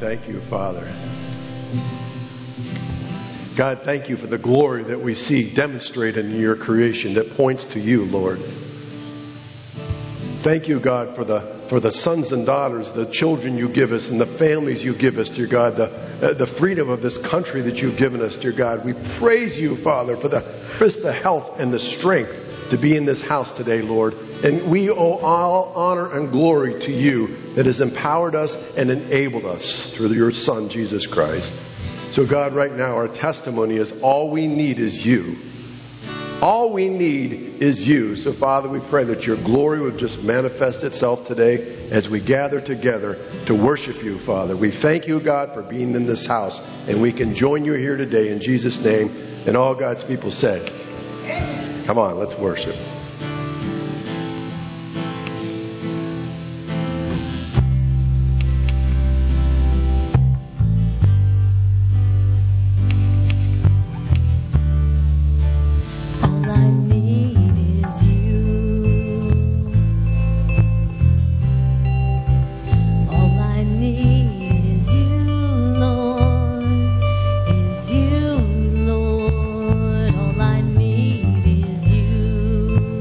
thank you, Father. God, thank you for the glory that we see demonstrated in your creation that points to you, Lord. Thank you, God, for the sons and daughters, the children you give us, and the families you give us, dear God, the freedom of this country that you've given us, dear God. We praise you, Father, for the health and the strength to be in this house today, Lord. And we owe all honor and glory to you that has empowered us and enabled us through your Son, Jesus Christ. So, God, right now, our testimony is all we need is you. All we need is you. So, Father, we pray that your glory would just manifest itself today as we gather together to worship you, Father. We thank you, God, for being in this house. And we can join you here today in Jesus' name. And all God's people said, come on, let's worship. All I need is you.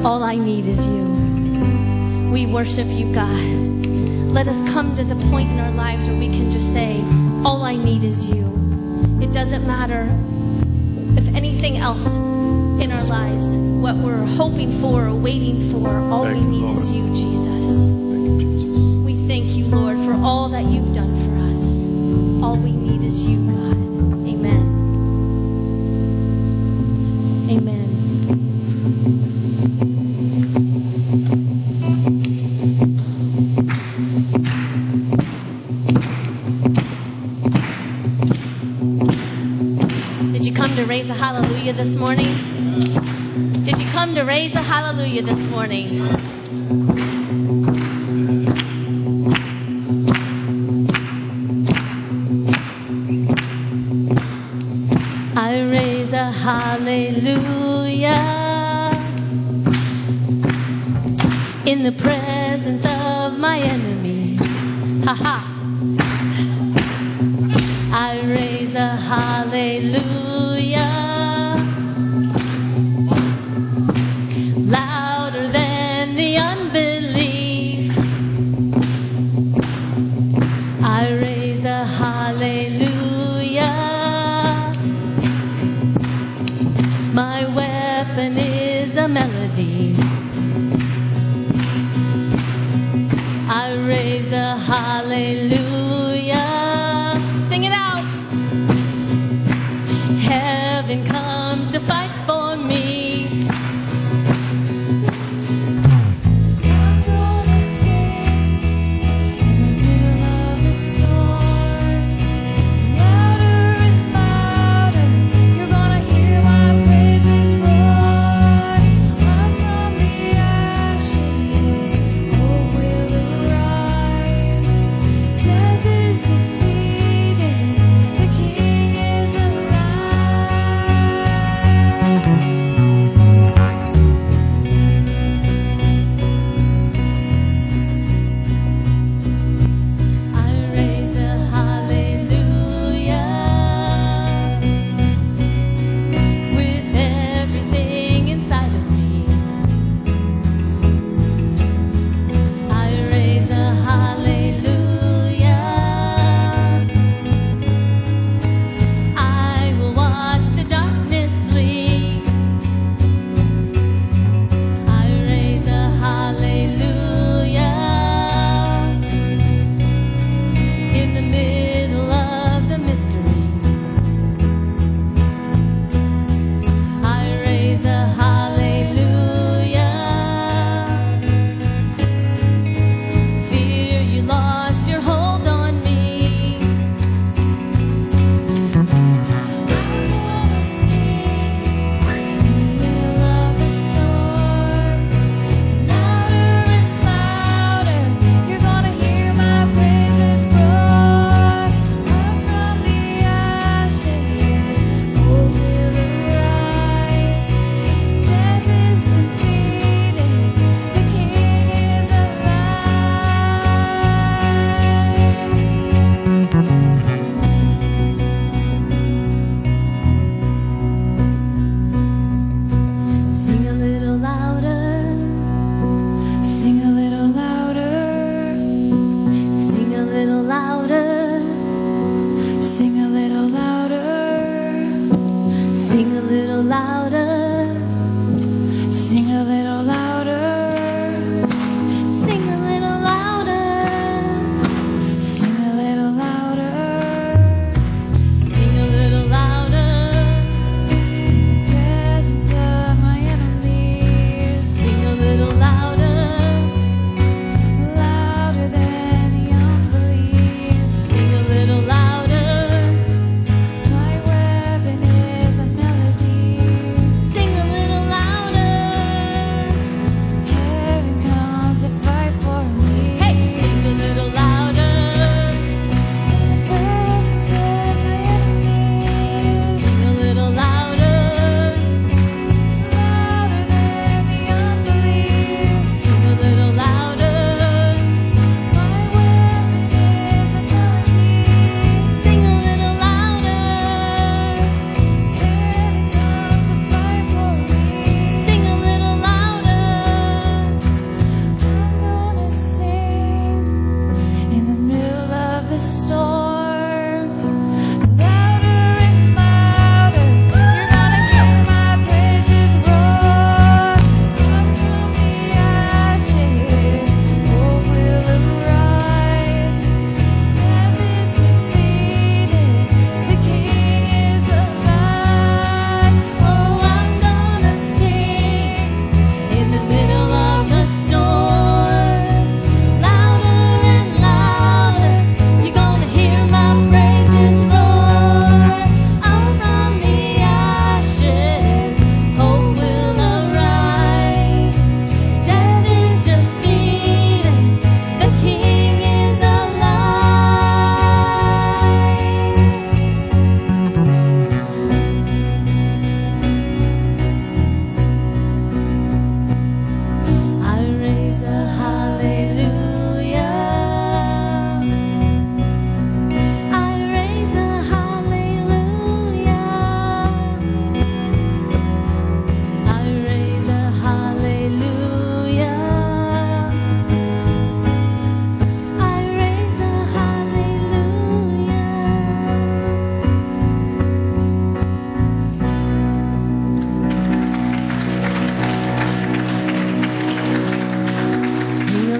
All I need is you. We worship you, God. Let us come to the point in our lives where we can just say, all I need is you. It doesn't matter if anything else in our lives, what we're hoping for or waiting for, all we need is you, Jesus. We thank you, Lord, for all that you've done for us. All we need is you, God. Amen. Amen. Did you come to raise a hallelujah this morning? Did you come to raise a hallelujah this morning? I raise a hallelujah in the presence of my enemies. Ha ha. I raise a hallelujah louder than the unbelief. I raise a hallelujah. My weapon is a melody. I raise a hallelujah. Sing it out.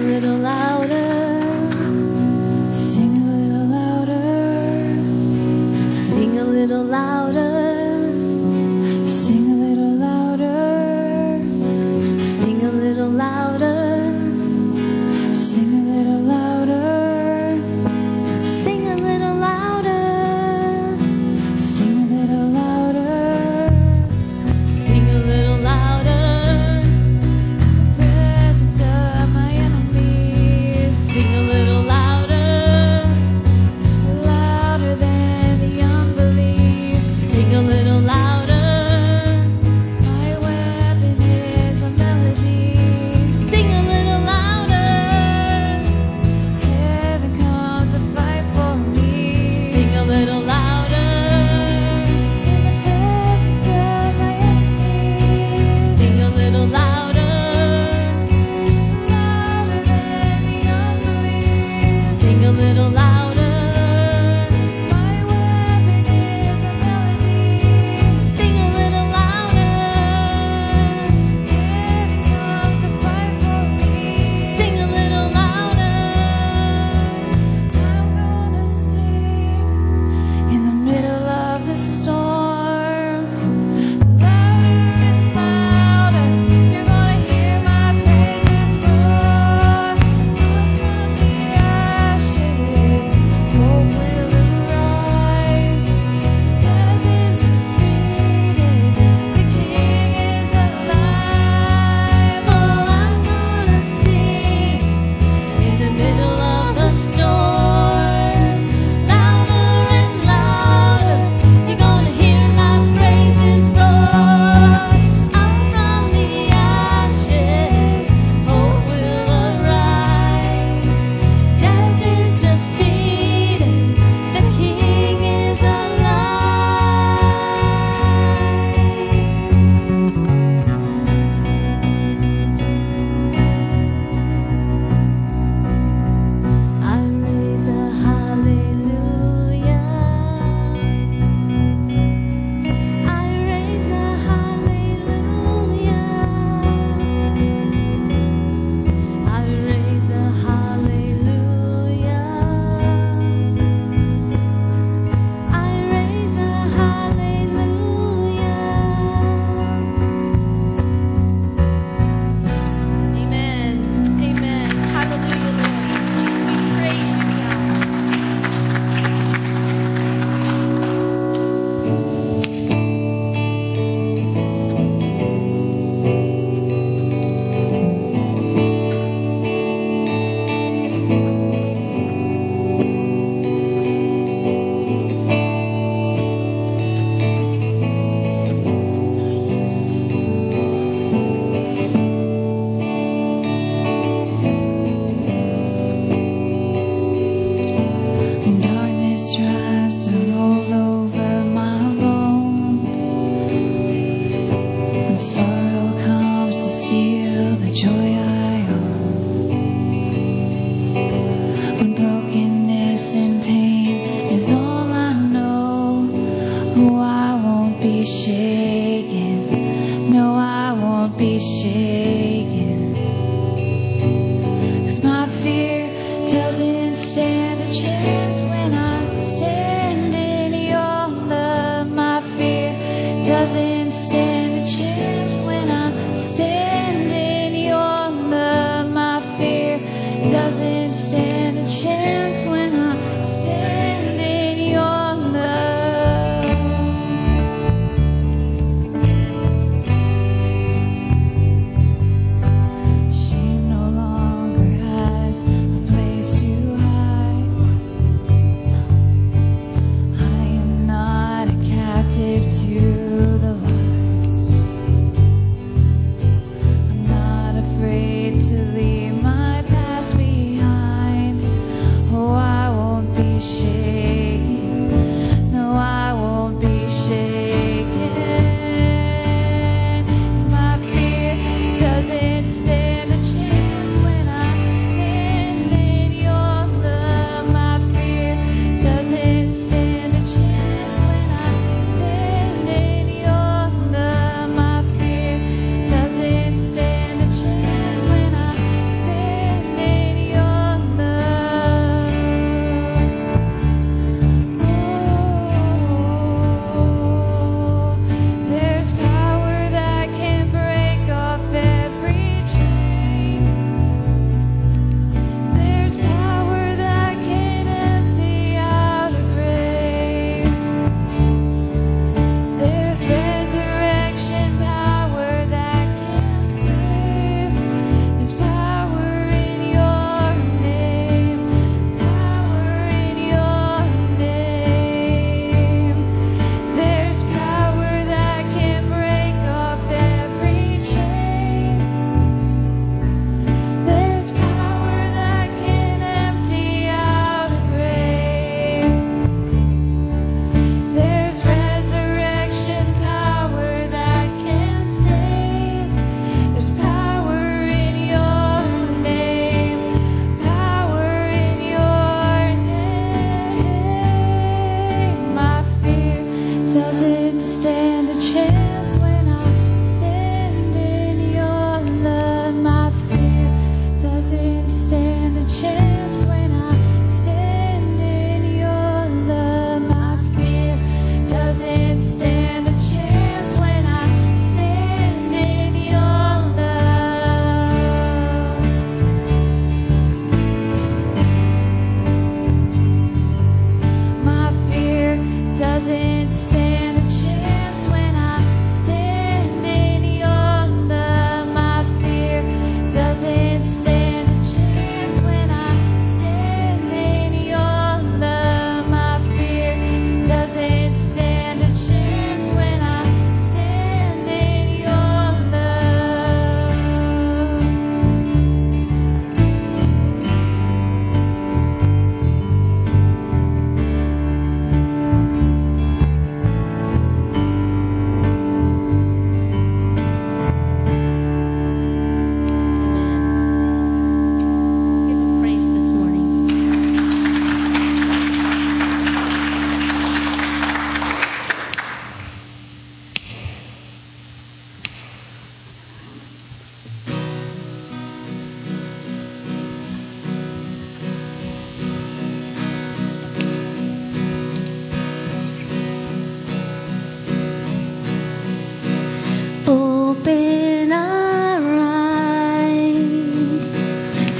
little louder. Sing a little louder. Sing a little louder. Sing a little louder. Sing a little louder. Sing a little louder. Sing a little louder. Sing a little louder. Sing a little louder. The presence of my enemies. Sing a little louder. Louder than the unbelief.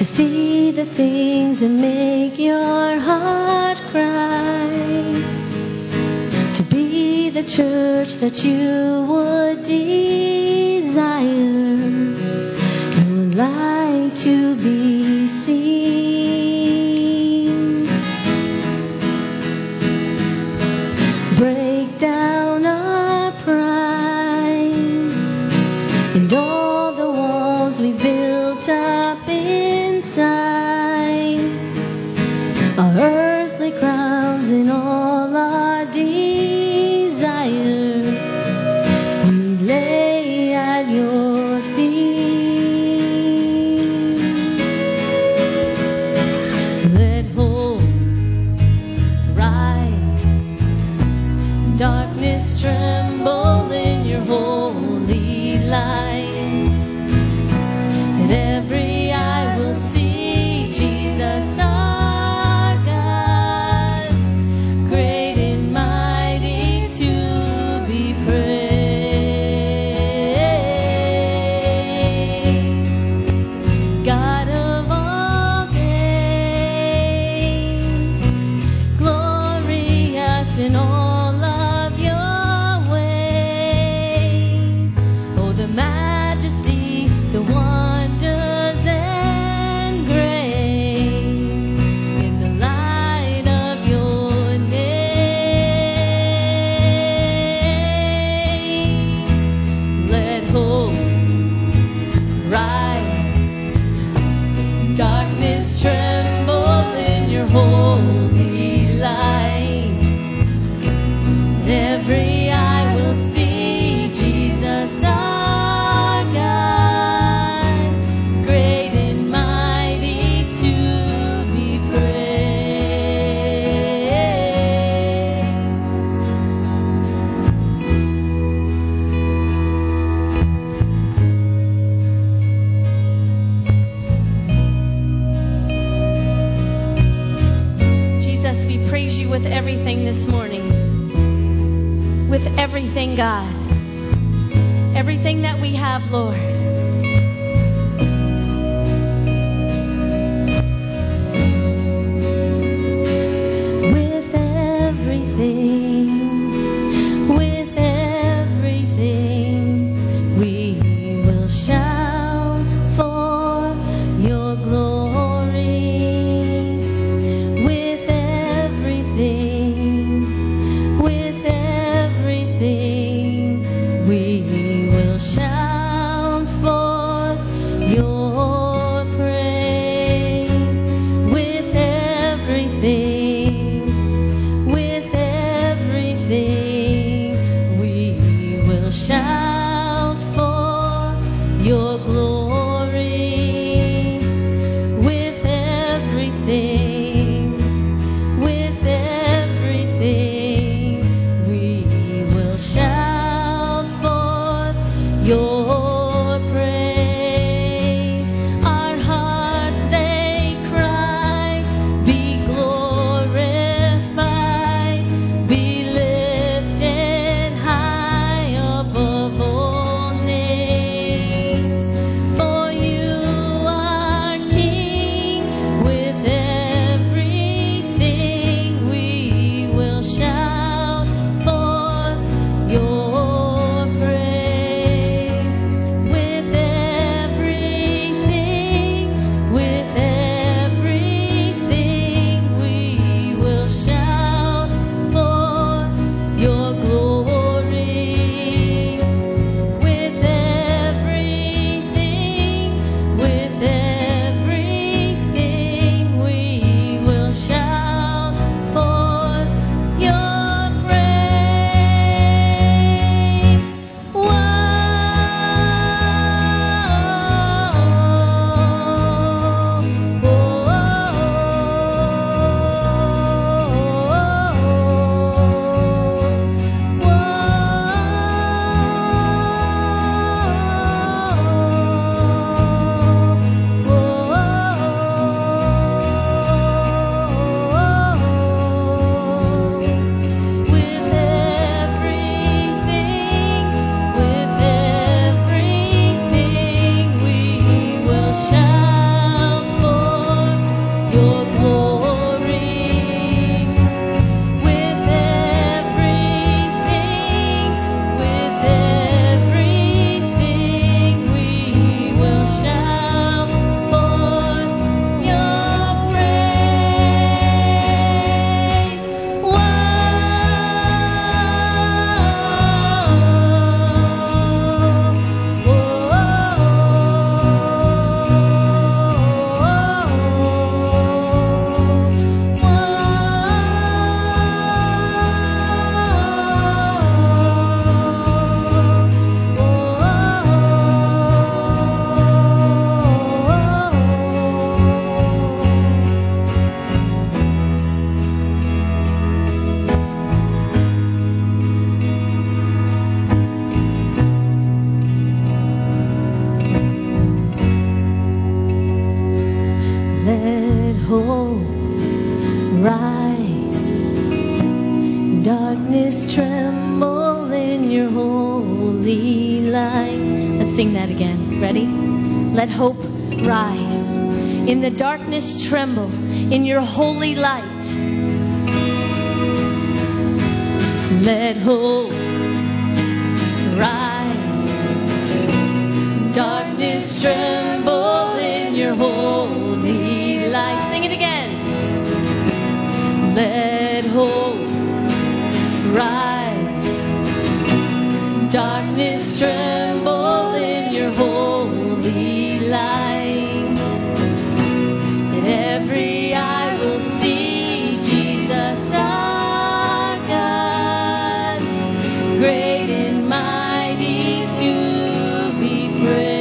see the things that make your heart cry, to be the church that you would desire, your light to be seen. Break down our pride and all the walls we've built up inside, our earthly crowns and all our desires, we lay at your feet. Let hope rise, darkness tremble in your holy light. That every eye will see Jesus our God, great and mighty to be praised. God of all days, glorious in all of your ways. Oh, the majesty, the wonders and grace in the light of your name. Let hope rise, darkness tremble in your holy light. Every eye will see Jesus our God, great and mighty to be praised. Jesus, we praise you with everything this morning. With everything, God. Everything that we have, Lord. With everything, we will shout for your glory. With everything, we will shout for hope rise. Darkness tremble in your holy light. Let's sing that again. Ready? Let hope rise. In the darkness tremble in your holy light. Let hope rise. Darkness tremble in your holy light. Sing it again. Let hope rise. Darkness tremble in your holy light. That every eye will see Jesus our God, great and mighty to be praised.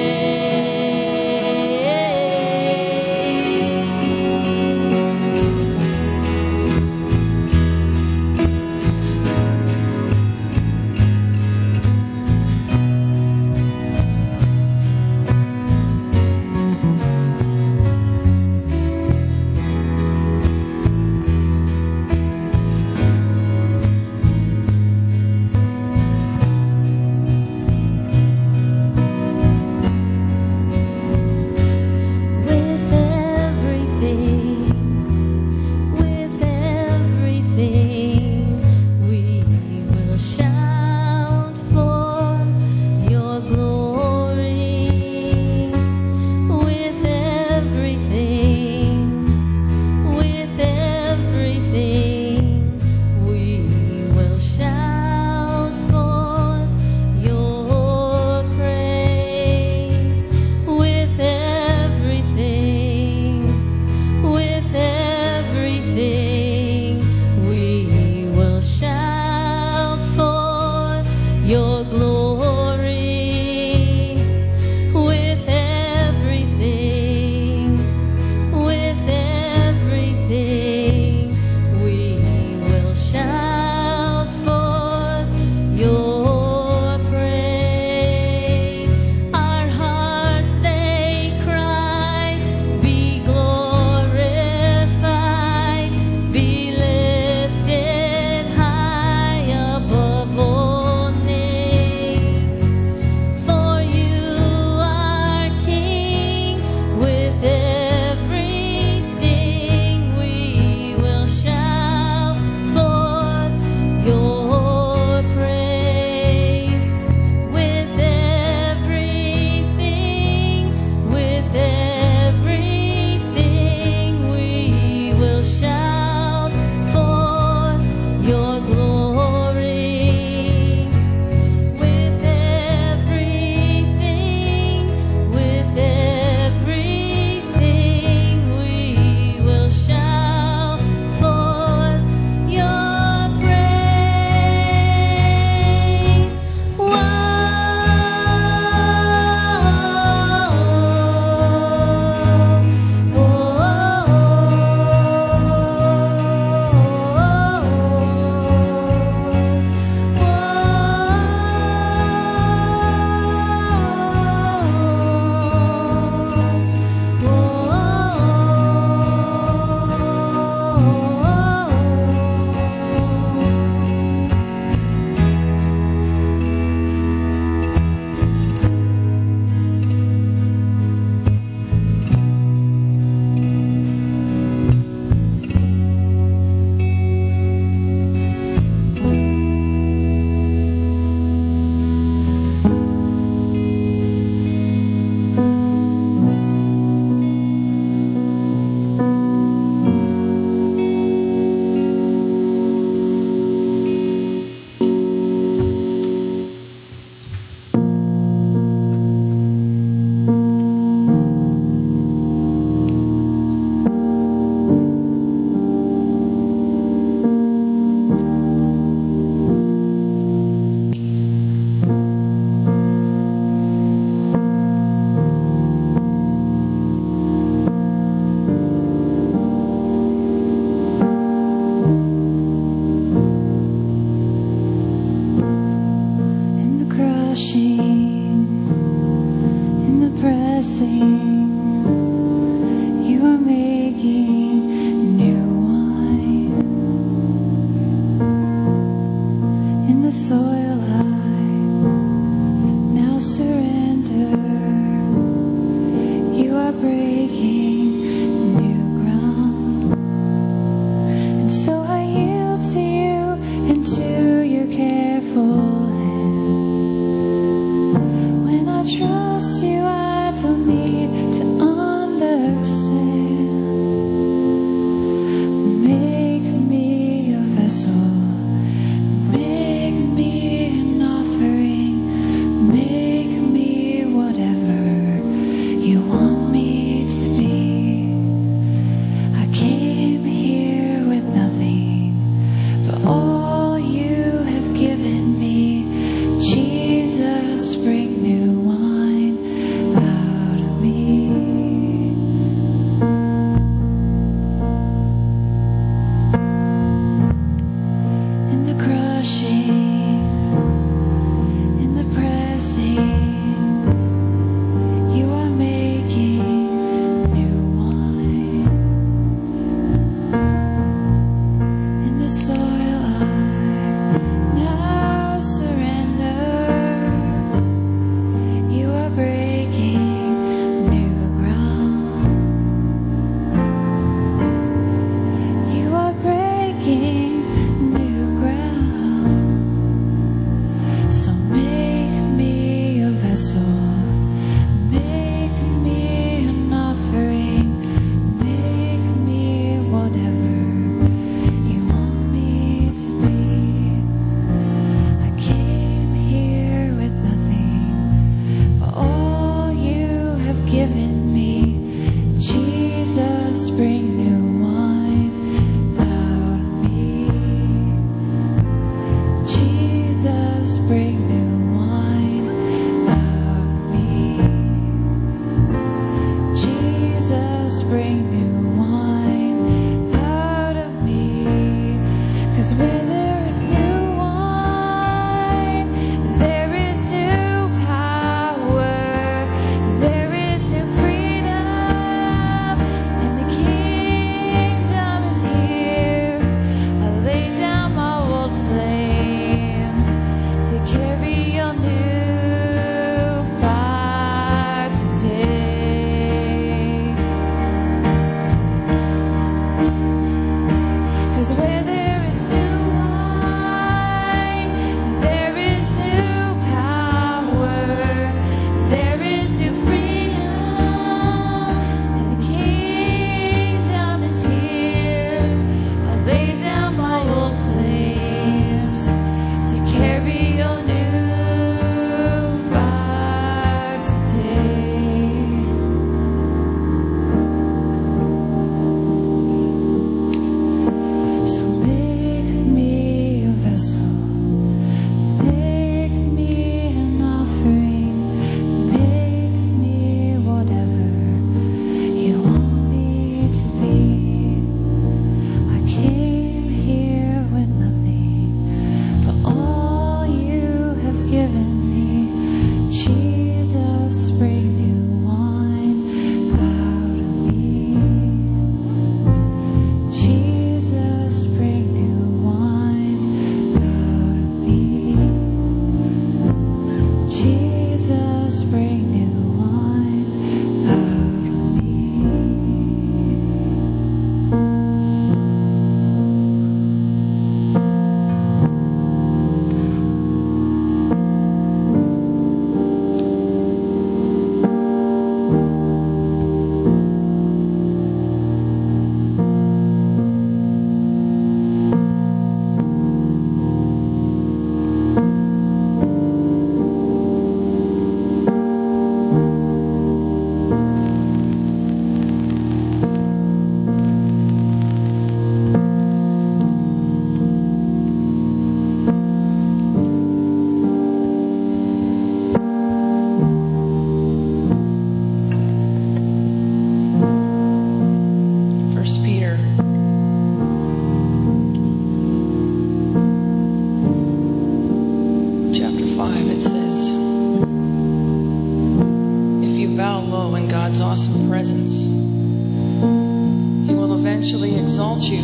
exalt you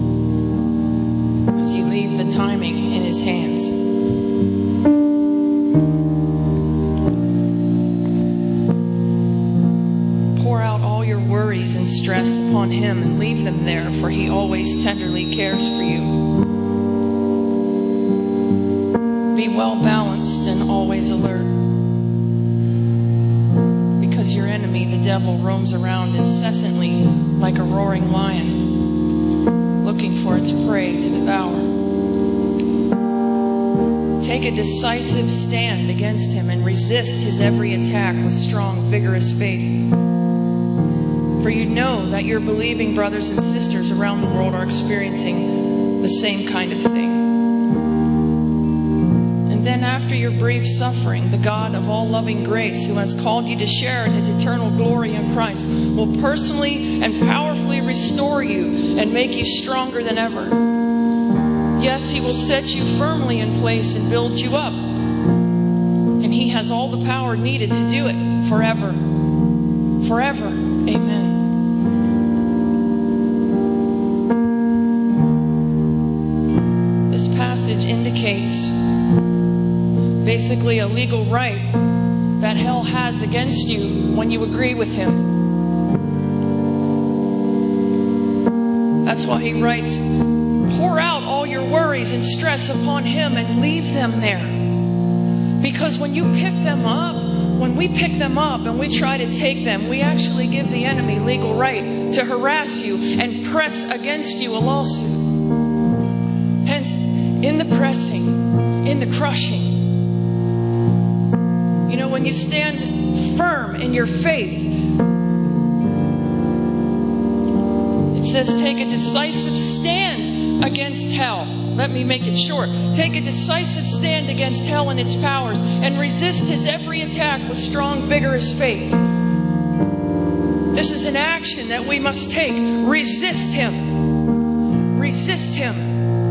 as you leave the timing in His hands. Pour out all your worries and stress upon Him and leave them there, for He always tenderly cares for you. Be well balanced and always alert, because your enemy, the devil, roams around incessantly like a roaring lion, looking for its prey to devour. Take a decisive stand against him and resist his every attack with strong, vigorous faith. For you know that your believing brothers and sisters around the world are experiencing the same kind of thing. And then after your brief suffering, the God of all loving grace, who has called you to share in His eternal glory in Christ, will personally and powerfully restore you and make you stronger than ever. Yes, He will set you firmly in place and build you up. And He has all the power needed to do it forever. Forever. Amen. This passage indicates basically a legal right that hell has against you when you agree with Him. That's why he writes, pour out all your worries and stress upon Him and leave them there. Because when you pick them up, when we pick them up and we try to take them, we actually give the enemy legal right to harass you and press against you a lawsuit. Hence, in the pressing, in the crushing, you know, when you stand firm in your faith, it says take a decisive stand against hell. Let me make it short. Take a decisive stand against hell and its powers and resist his every attack with strong, vigorous faith. This is an action that we must take. Resist him. Resist him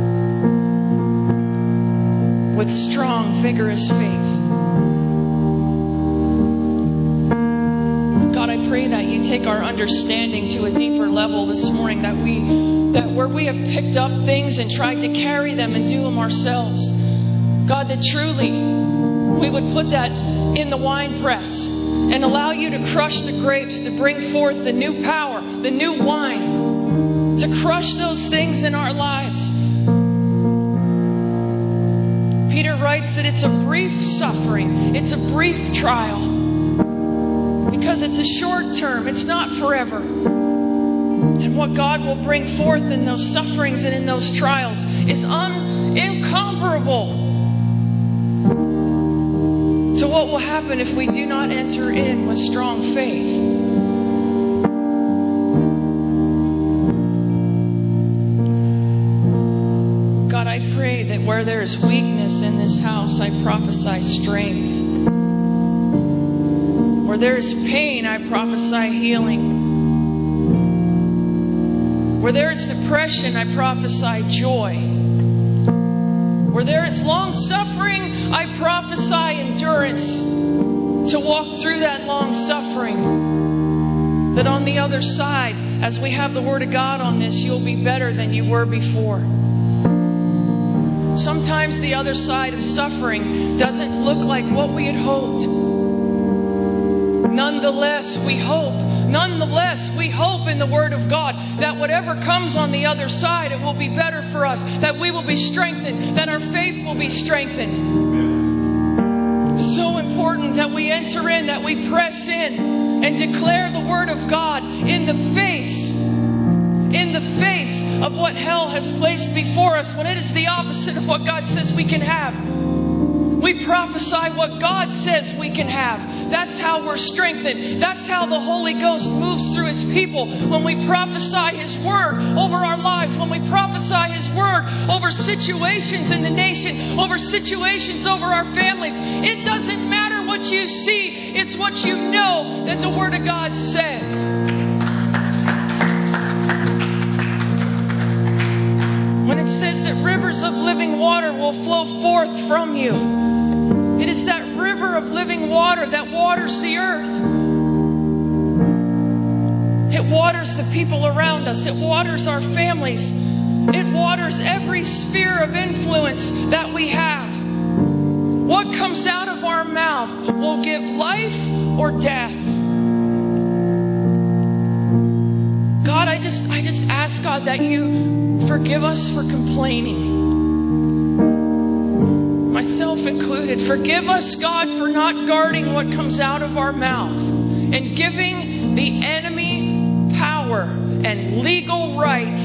with strong, vigorous faith. God, I pray that you take our understanding to a deeper level this morning, that where we have picked up things and tried to carry them and do them ourselves, God, that truly we would put that in the wine press and allow you to crush the grapes to bring forth the new power, the new wine, to crush those things in our lives. Peter writes that it's a brief suffering, it's a brief trial, because it's a short term, it's not forever. And what God will bring forth in those sufferings and in those trials is incomparable to what will happen if we do not enter in with strong faith. God, I pray that where there is weakness in this house, I prophesy strength. Where there is pain, I prophesy healing. Where there is depression, I prophesy joy. Where there is long suffering, I prophesy endurance to walk through that long suffering. That on the other side, as we have the Word of God on this, you'll be better than you were before. Sometimes the other side of suffering doesn't look like what we had hoped. Nonetheless, we hope. Nonetheless, we hope in the Word of God that whatever comes on the other side, it will be better for us, that we will be strengthened, that our faith will be strengthened. So important that we enter in, that we press in and declare the Word of God in the face of what hell has placed before us, when it is the opposite of what God says we can have. We prophesy what God says we can have. That's how we're strengthened. That's how the Holy Ghost moves through His people. When we prophesy His Word over our lives, when we prophesy His Word over situations in the nation, over situations over our families, it doesn't matter what you see. It's what you know that the Word of God says. When it says that rivers of living water will flow forth from you, it is that river of living water that waters the earth. It It waters the people around us. It waters our families. It waters every sphere of influence that we have. What comes out of our mouth will give life or death. God, I just ask, God, that you forgive us for complaining. Myself included. Forgive us, God, for not guarding what comes out of our mouth and giving the enemy power and legal right.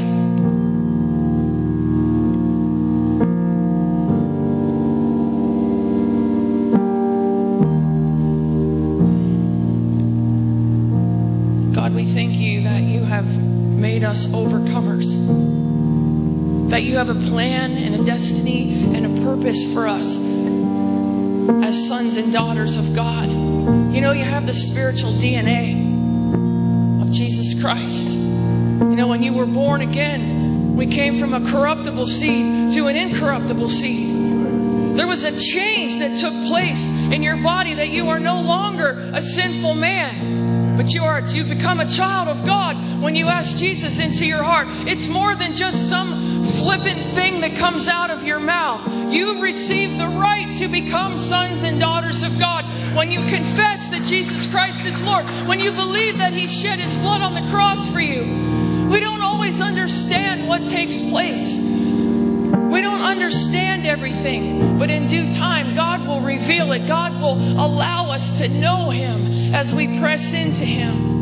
God, we thank you that you have made us overcomers. That you have a plan and a destiny and a purpose for us as sons and daughters of God. You know, you have the spiritual DNA of Jesus Christ. You know, when you were born again, we came from a corruptible seed to an incorruptible seed. There was a change that took place in your body, that you are no longer a sinful man. But you become a child of God when you ask Jesus into your heart. It's more than just some flippant thing that comes out of your mouth. You receive the right to become sons and daughters of God when you confess that Jesus Christ is Lord. When you believe that He shed His blood on the cross for you. We don't always understand what takes place. We don't understand everything, but in due time, God will reveal it. God will allow us to know Him as we press into Him.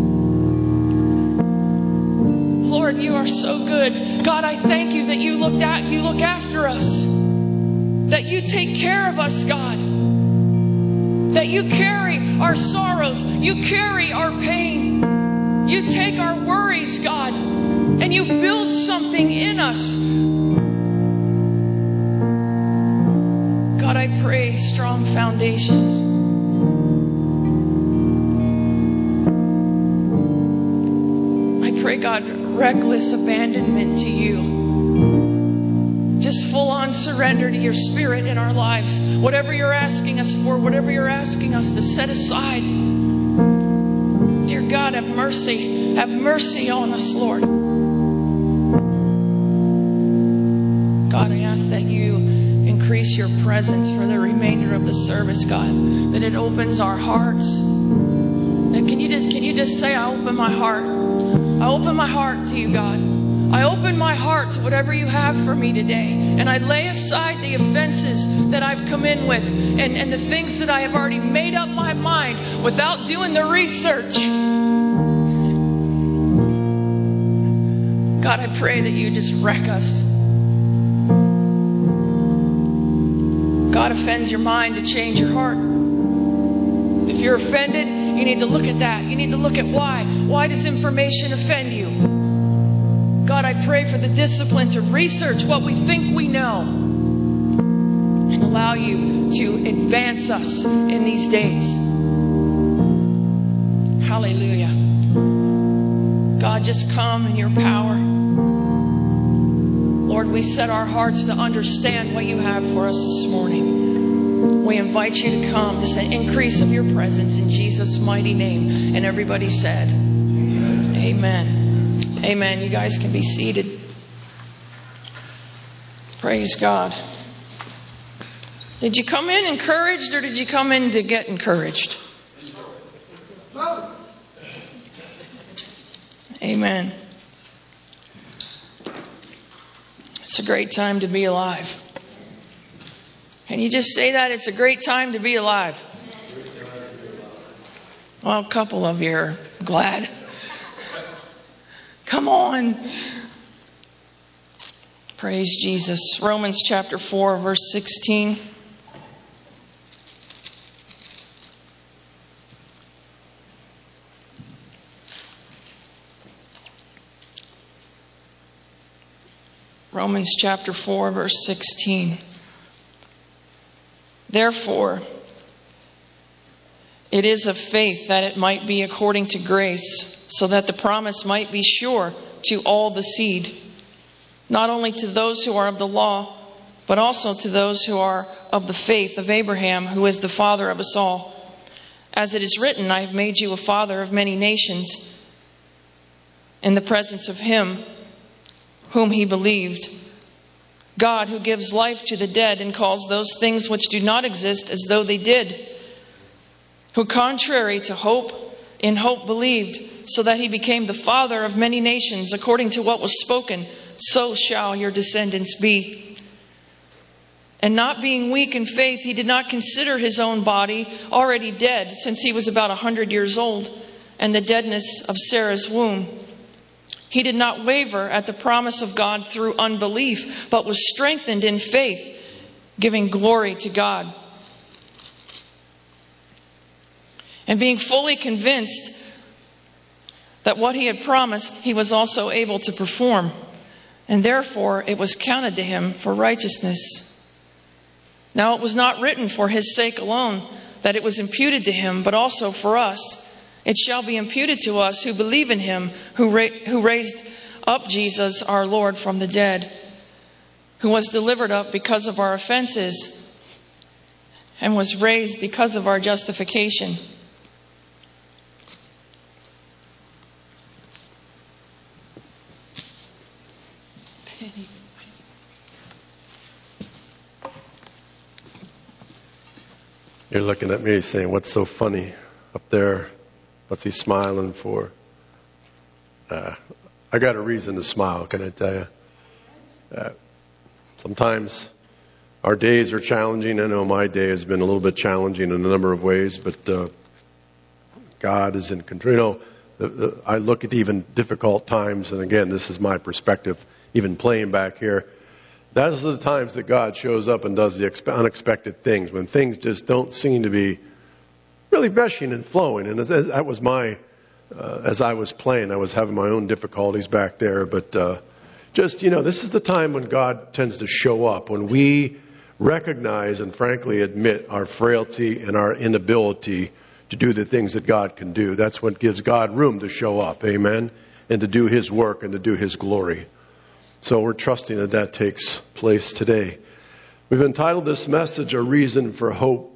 Lord, you are so good. God, I thank you that you look after us. That you take care of us, God. That you carry our sorrows. You carry our pain. You take our worries, God, and you build something in us. God, I pray strong foundations. I pray, God, reckless abandonment to you. Just full on surrender to your Spirit in our lives. Whatever you're asking us for, whatever you're asking us to set aside. Dear God, have mercy. Have mercy on us, Lord. God, I ask that you increase your presence for the remainder of the service, God. That it opens our hearts. And can you just say, I open my heart. I open my heart to you, God. I open my heart to whatever you have for me today. And I lay aside the offenses that I've come in with and the things that I have already made up my mind without doing the research. God, I pray that you just wreck us. God offends your mind to change your heart. If you're offended, you need to look at that. You need to look at why. Why does information offend you? God, I pray for the discipline to research what we think we know and allow you to advance us in these days. Hallelujah. God, just come in your power. Lord, we set our hearts to understand what you have for us this morning. We invite you to come, just an increase of your presence in Jesus' mighty name. And everybody said, Amen. Amen. You guys can be seated. Praise God. Did you come in encouraged or did you come in to get encouraged? Amen. It's a great time to be alive. Can you just say that? It's a great time to be alive. Well, a couple of you are glad. Come on. Praise Jesus. Romans chapter 4, verse 16. Romans chapter 4, verse 16. Therefore, it is of faith that it might be according to grace, so that the promise might be sure to all the seed, not only to those who are of the law, but also to those who are of the faith of Abraham, who is the father of us all. As it is written, I have made you a father of many nations, in the presence of him whom he believed. God, who gives life to the dead and calls those things which do not exist as though they did, who contrary to hope, in hope believed, so that he became the father of many nations, according to what was spoken, so shall your descendants be. And not being weak in faith, he did not consider his own body already dead, since he was about 100 years old, and the deadness of Sarah's womb. He did not waver at the promise of God through unbelief, but was strengthened in faith, giving glory to God. And being fully convinced that what he had promised, he was also able to perform. And therefore it was counted to him for righteousness. Now it was not written for his sake alone that it was imputed to him, but also for us. It shall be imputed to us who believe in him, who raised up Jesus our Lord from the dead, who was delivered up because of our offenses and was raised because of our justification. You're looking at me saying, what's so funny up there? What's he smiling for? I got a reason to smile, can I tell you? Sometimes our days are challenging. I know my day has been a little bit challenging in a number of ways, but God is in control. You know, I look at even difficult times, and again, this is my perspective, even playing back here. Those are the times that God shows up and does the unexpected things, when things just don't seem to be really meshing and flowing. And that was as I was playing, I was having my own difficulties back there. But this is the time when God tends to show up, when we recognize and frankly admit our frailty and our inability to do the things that God can do. That's what gives God room to show up, amen, and to do His work and to do His glory. So we're trusting that takes place today. We've entitled this message, A Reason for Hope.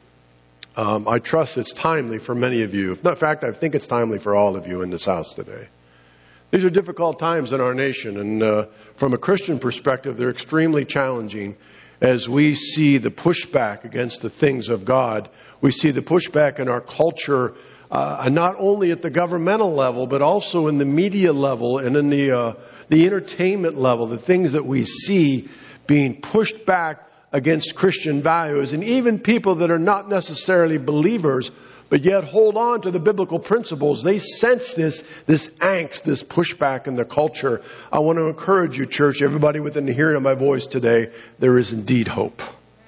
I trust it's timely for many of you. In fact, I think it's timely for all of you in this house today. These are difficult times in our nation, and from a Christian perspective, they're extremely challenging as we see the pushback against the things of God. We see the pushback in our culture, not only at the governmental level, but also in the media level and in the entertainment level, the things that we see being pushed back against Christian values, and even people that are not necessarily believers, but yet hold on to the biblical principles. They sense this angst, this pushback in the culture. I want to encourage you, church, everybody within the hearing of my voice today, there is indeed hope.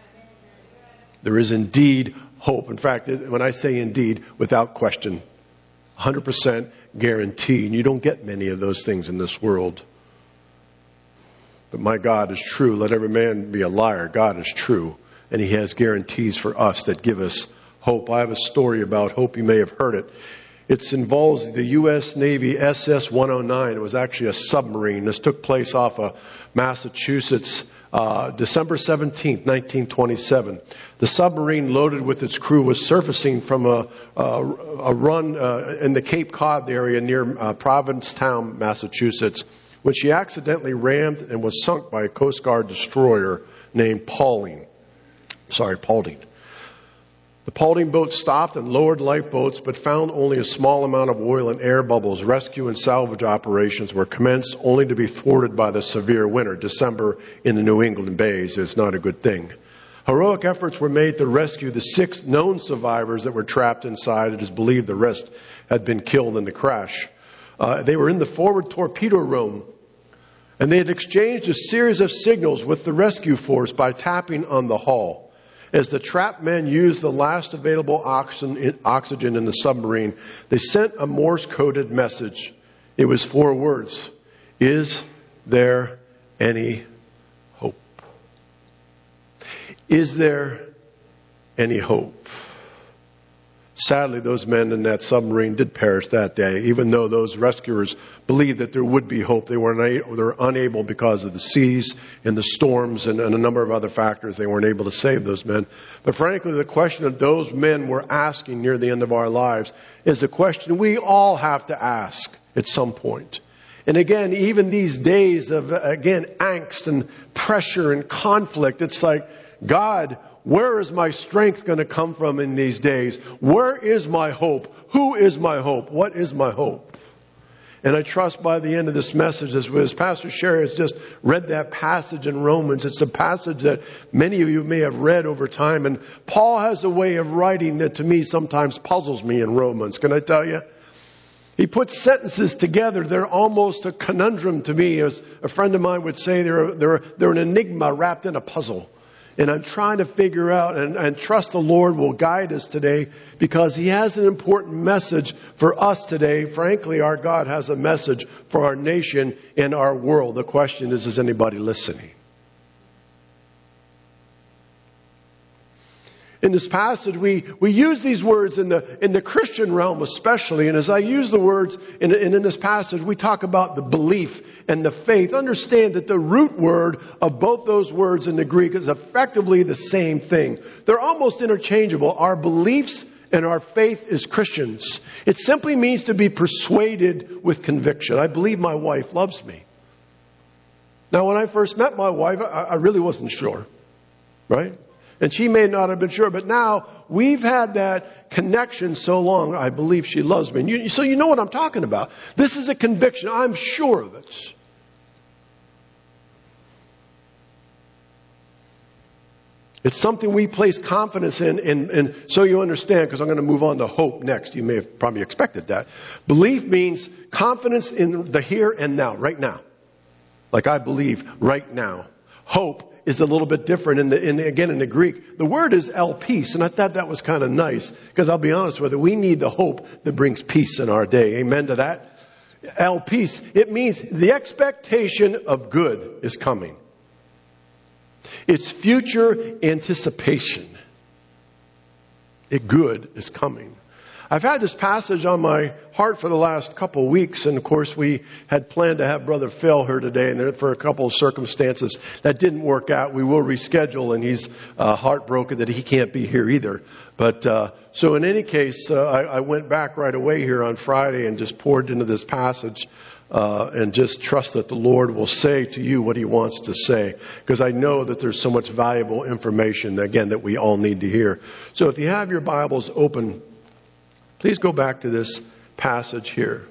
There is indeed hope. In fact, when I say indeed, without question, 100% guarantee. And you don't get many of those things in this world. But my God is true. Let every man be a liar. God is true. And He has guarantees for us that give us hope. I have a story about hope. You may have heard it. It involves the U.S. Navy SS-109. It was actually a submarine. This took place off of Massachusetts, December 17th, 1927. The submarine loaded with its crew was surfacing from a run in the Cape Cod area near Provincetown, Massachusetts, when she accidentally rammed and was sunk by a Coast Guard destroyer named Paulding. The Paulding boat stopped and lowered lifeboats, but found only a small amount of oil and air bubbles. Rescue and salvage operations were commenced, only to be thwarted by the severe winter. December in the New England bays is not a good thing. Heroic efforts were made to rescue the 6 known survivors that were trapped inside. It is believed the rest had been killed in the crash. They were in the forward torpedo room, and they had exchanged a series of signals with the rescue force by tapping on the hull. As the trapped men used the last available oxygen in the submarine, they sent a Morse-coded message. It was 4 words. Is there any hope? Is there any hope? Sadly, those men in that submarine did perish that day. Even though those rescuers believed that there would be hope, they were unable because of the seas and the storms and a number of other factors. They weren't able to save those men. But frankly, the question that those men were asking near the end of our lives is a question we all have to ask at some point. And again, even these days of, again, angst and pressure and conflict, it's like, God, where is my strength going to come from in these days? Where is my hope? Who is my hope? What is my hope? And I trust by the end of this message, as Pastor Sherry has just read that passage in Romans, it's a passage that many of you may have read over time. And Paul has a way of writing that to me sometimes puzzles me in Romans. Can I tell you? He puts sentences together. They're almost a conundrum to me. As a friend of mine would say, they're an enigma wrapped in a puzzle. And I'm trying to figure out and trust the Lord will guide us today because He has an important message for us today. Frankly, our God has a message for our nation and our world. The question is anybody listening? In this passage, we use these words in the Christian realm especially. And as I use the words in this passage, we talk about the belief and the faith. Understand that the root word of both those words in the Greek is effectively the same thing. They're almost interchangeable. Our beliefs and our faith as Christians. It simply means to be persuaded with conviction. I believe my wife loves me. Now, when I first met my wife, I really wasn't sure. Right? And she may not have been sure, but now we've had that connection so long, I believe she loves me. So you know what I'm talking about. This is a conviction. I'm sure of it. It's something we place confidence in, and so you understand, because I'm going to move on to hope next. You may have probably expected that. Belief means confidence in the here and now, right now. Like I believe right now. Hope is a little bit different in the Greek. The word is elpis, and I thought that was kind of nice because I'll be honest with you, we need the hope that brings peace in our day. Amen to that? Elpis, it means the expectation of good is coming. It's future anticipation. Good is coming. I've had this passage on my heart for the last couple of weeks, and of course we had planned to have Brother Phil here today, and for a couple of circumstances that didn't work out. We will reschedule, and he's heartbroken that he can't be here either. But so in any case, I went back right away here on Friday and just poured into this passage and just trust that the Lord will say to you what He wants to say, because I know that there's so much valuable information, again, that we all need to hear. So if you have your Bibles open, please go back to this passage here.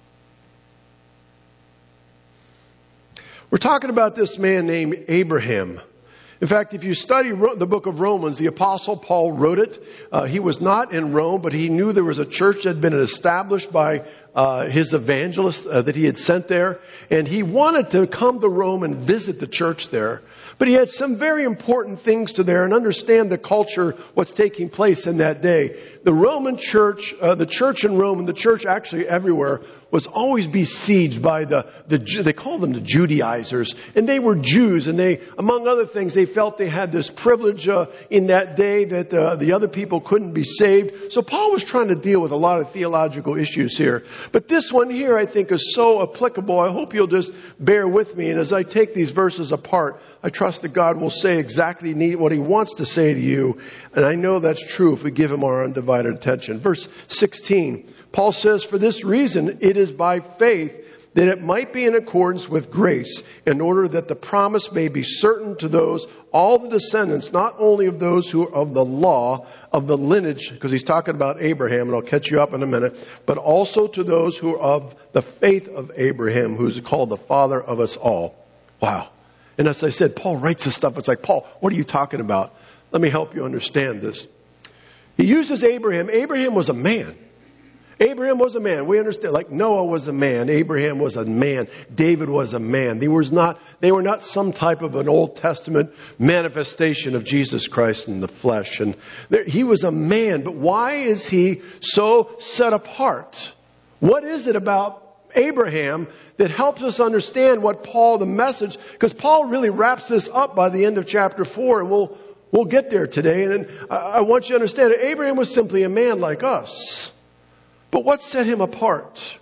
We're talking about this man named Abraham. In fact, if you study the book of Romans, the Apostle Paul wrote it. He was not in Rome, but he knew there was a church that had been established by his evangelist that he had sent there. And he wanted to come to Rome and visit the church there. But he had some very important things to there and understand the culture, what's taking place in that day. The Roman church, the church in Rome and the church actually everywhere was always besieged by they called them the Judaizers. And they were Jews, and they, among other things, they felt they had this privilege in that day that the other people couldn't be saved. So Paul was trying to deal with a lot of theological issues here. But this one here I think is so applicable. I hope you'll just bear with me. And as I take these verses apart, I trust that God will say exactly what He wants to say to you. And I know that's true if we give Him our undivided attention. Verse 16, Paul says, "For this reason, it is by faith that it might be in accordance with grace, in order that the promise may be certain to those, all the descendants, not only of those who are of the law, of the lineage," because he's talking about Abraham, and I'll catch you up in a minute, "but also to those who are of the faith of Abraham, who's called the father of us all." Wow. And as I said, Paul writes this stuff. It's like, Paul, what are you talking about? Let me help you understand this. He uses Abraham. Abraham was a man. Abraham was a man. We understand, like Noah was a man. Abraham was a man. David was a man. They were not some type of an Old Testament manifestation of Jesus Christ in the flesh. And he was a man. But why is he so set apart? What is it about Abraham that helps us understand what Paul, the message, because Paul really wraps this up by the end of chapter 4, and we'll get there today. And I want you to understand that Abraham was simply a man like us. But what set him apart?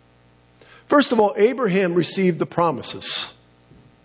First of all, Abraham received the promises.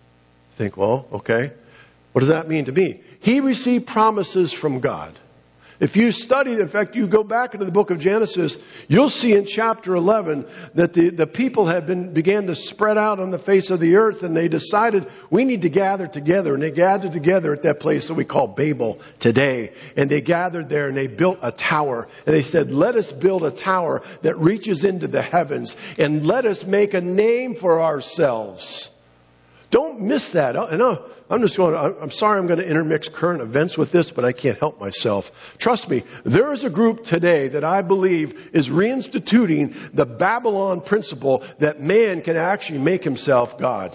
Think, well, okay, what does that mean to me? He received promises from God. If you study, in fact, you go back into the book of Genesis, you'll see in chapter 11 that the people began to spread out on the face of the earth, and they decided we need to gather together. And they gathered together at that place that we call Babel today. And they gathered there and they built a tower. And they said, let us build a tower that reaches into the heavens, and let us make a name for ourselves. Don't miss that. I'm sorry I'm going to intermix current events with this, but I can't help myself. Trust me, there is a group today that I believe is reinstituting the Babylon principle that man can actually make himself God.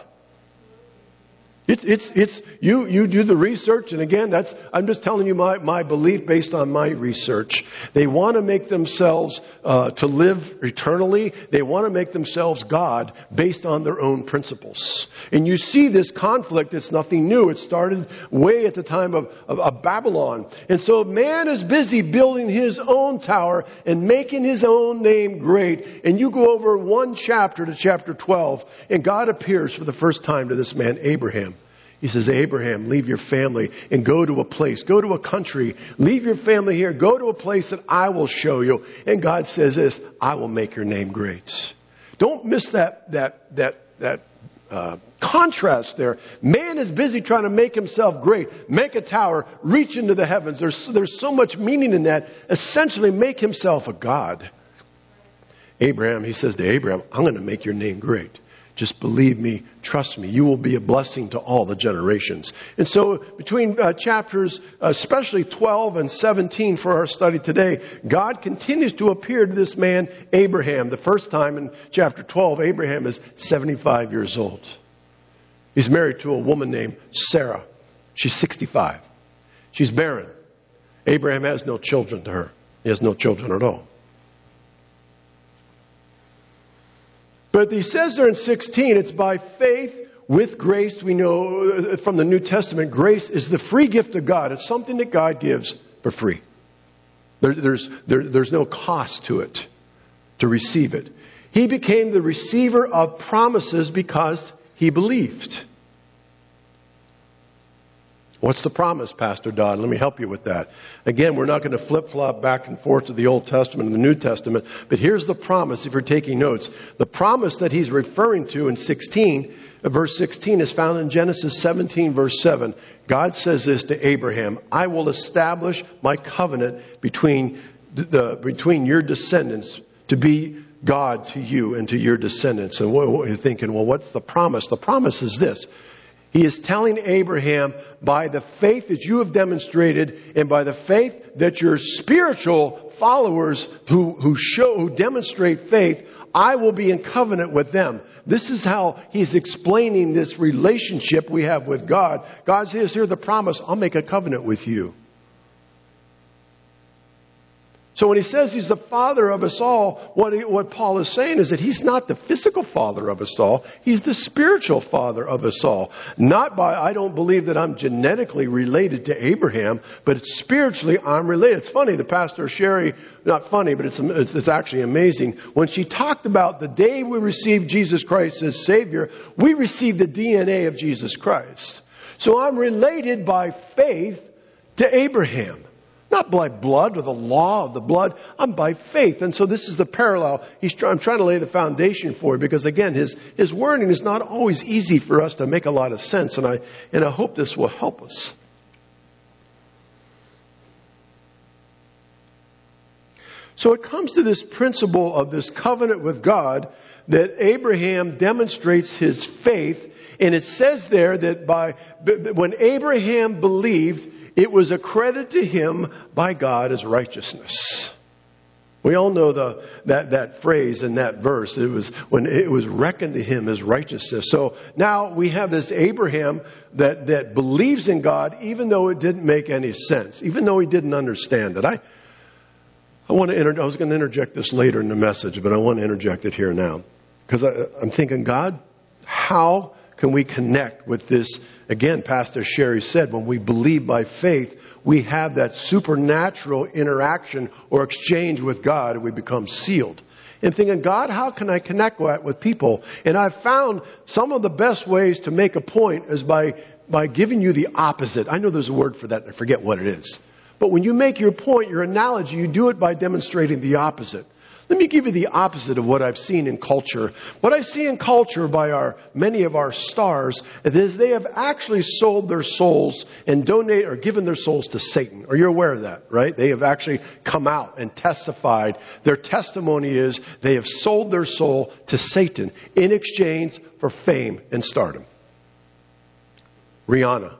You do the research, and again, I'm just telling you my belief based on my research. They want to make themselves to live eternally. They want to make themselves God based on their own principles. And you see this conflict. It's nothing new. It started way at the time of Babylon. And so man is busy building his own tower and making his own name great. And you go over one chapter to chapter 12, and God appears for the first time to this man, Abraham. He says, Abraham, leave your family and go to a place, go to a country, leave your family here, go to a place that I will show you. And God says this, I will make your name great. Don't miss that contrast there. Man is busy trying to make himself great, make a tower, reach into the heavens. There's so much meaning in that. Essentially make himself a God. Abraham, he says to Abraham, I'm going to make your name great. Just believe me, trust me, you will be a blessing to all the generations. And so between chapters, especially 12 and 17 for our study today, God continues to appear to this man, Abraham. The first time in chapter 12, Abraham is 75 years old. He's married to a woman named Sarah. She's 65. She's barren. Abraham has no children to her. He has no children at all. But he says there in 16, it's by faith with grace. We know from the New Testament, grace is the free gift of God. It's something that God gives for free. There's no cost to it, to receive it. He became the receiver of promises because he believed. What's the promise, Pastor Dodd? Let me help you with that. Again, we're not going to flip-flop back and forth to the Old Testament and the New Testament, but here's the promise if you're taking notes. The promise that he's referring to in verse 16 is found in Genesis 17, verse 7. God says this to Abraham, I will establish my covenant between your descendants to be God to you and to your descendants. And what you're thinking, well, what's the promise? The promise is this. He is telling Abraham, by the faith that you have demonstrated and by the faith that your spiritual followers who demonstrate faith, I will be in covenant with them. This is how he's explaining this relationship we have with God. God says, here's the promise, I'll make a covenant with you. So when he says he's the father of us all, what Paul is saying is that he's not the physical father of us all. He's the spiritual father of us all. I don't believe that I'm genetically related to Abraham, but spiritually I'm related. It's funny, the pastor Sherry, not funny, but it's actually amazing. When she talked about the day we received Jesus Christ as Savior, we received the DNA of Jesus Christ. So I'm related by faith to Abraham. Not by blood or the law of the blood. I'm by faith. And so this is the parallel. I'm trying to lay the foundation for it because, again, his wording is not always easy for us to make a lot of sense. And I hope this will help us. So it comes to this principle of this covenant with God that Abraham demonstrates his faith. And it says there that when Abraham believed, it was accredited to him by God as righteousness. We all know that phrase in that verse. It was when it was reckoned to him as righteousness. So now we have this Abraham that believes in God even though it didn't make any sense, even though he didn't understand it. I was going to interject this later in the message, but I want to interject it here now. Because I'm thinking, God, how can we connect with this? Again, Pastor Sherry said, when we believe by faith, we have that supernatural interaction or exchange with God and we become sealed. And thinking, God, how can I connect with people? And I've found some of the best ways to make a point is by giving you the opposite. I know there's a word for that. I forget what it is. But when you make your point, your analogy, you do it by demonstrating the opposite. Let me give you the opposite of what I've seen in culture. What I see in culture by many of our stars is they have actually sold their souls and donate or given their souls to Satan. Are you aware of that, right? They have actually come out and testified. Their testimony is they have sold their soul to Satan in exchange for fame and stardom. Rihanna,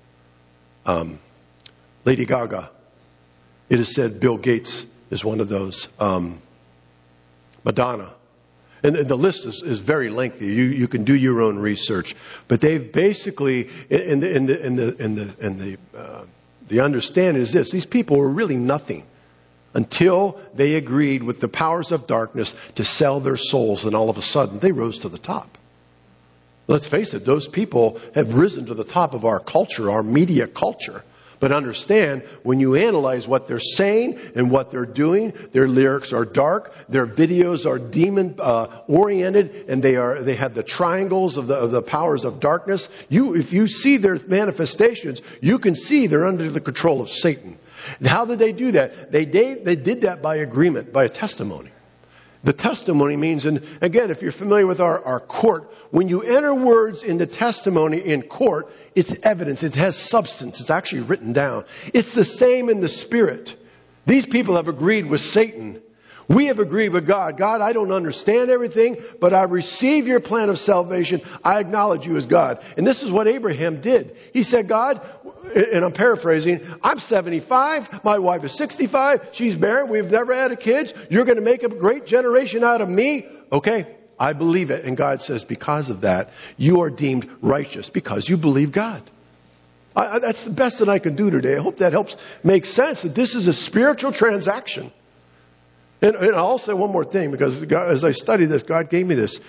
Lady Gaga. It is said Bill Gates is one of those. Madonna. And the list is very lengthy. You can do your own research. But they've basically, the understanding is this. These people were really nothing until they agreed with the powers of darkness to sell their souls. And all of a sudden, they rose to the top. Let's face it, those people have risen to the top of our culture, our media culture. But understand, when you analyze what they're saying and what they're doing, their lyrics are dark, their videos are demon oriented, and they have the triangles of the powers of darkness. If you see their manifestations, you can see they're under the control of Satan. And how did they do that? They did that by agreement, by a testimony. The testimony means, and again, if you're familiar with our court, when you enter words into testimony in court, it's evidence. It has substance. It's actually written down. It's the same in the spirit. These people have agreed with Satan. We have agreed with God. God, I don't understand everything, but I receive your plan of salvation. I acknowledge you as God. And this is what Abraham did. He said, God, and I'm paraphrasing, I'm 75. My wife is 65. She's barren. We've never had a kid. You're going to make a great generation out of me. Okay, I believe it. And God says, because of that, you are deemed righteous because you believe God. That's the best that I can do today. I hope that helps make sense that this is a spiritual transaction. And I'll say one more thing, because God, as I studied this, God gave me this.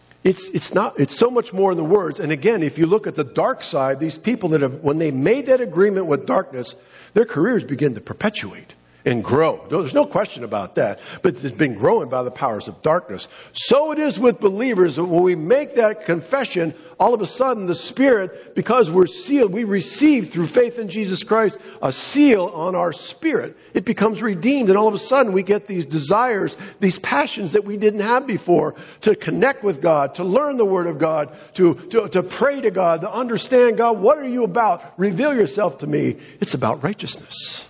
It's so much more than words. And again, if you look at the dark side, these people that have, when they made that agreement with darkness, their careers begin to perpetuate and grow. There's no question about that. But it's been growing by the powers of darkness. So it is with believers. When we make that confession, all of a sudden the Spirit, because we're sealed, we receive through faith in Jesus Christ a seal on our spirit. It becomes redeemed. And all of a sudden we get these desires, these passions that we didn't have before, to connect with God, to learn the Word of God, to pray to God, to understand God, what are you about? Reveal yourself to me. It's about righteousness.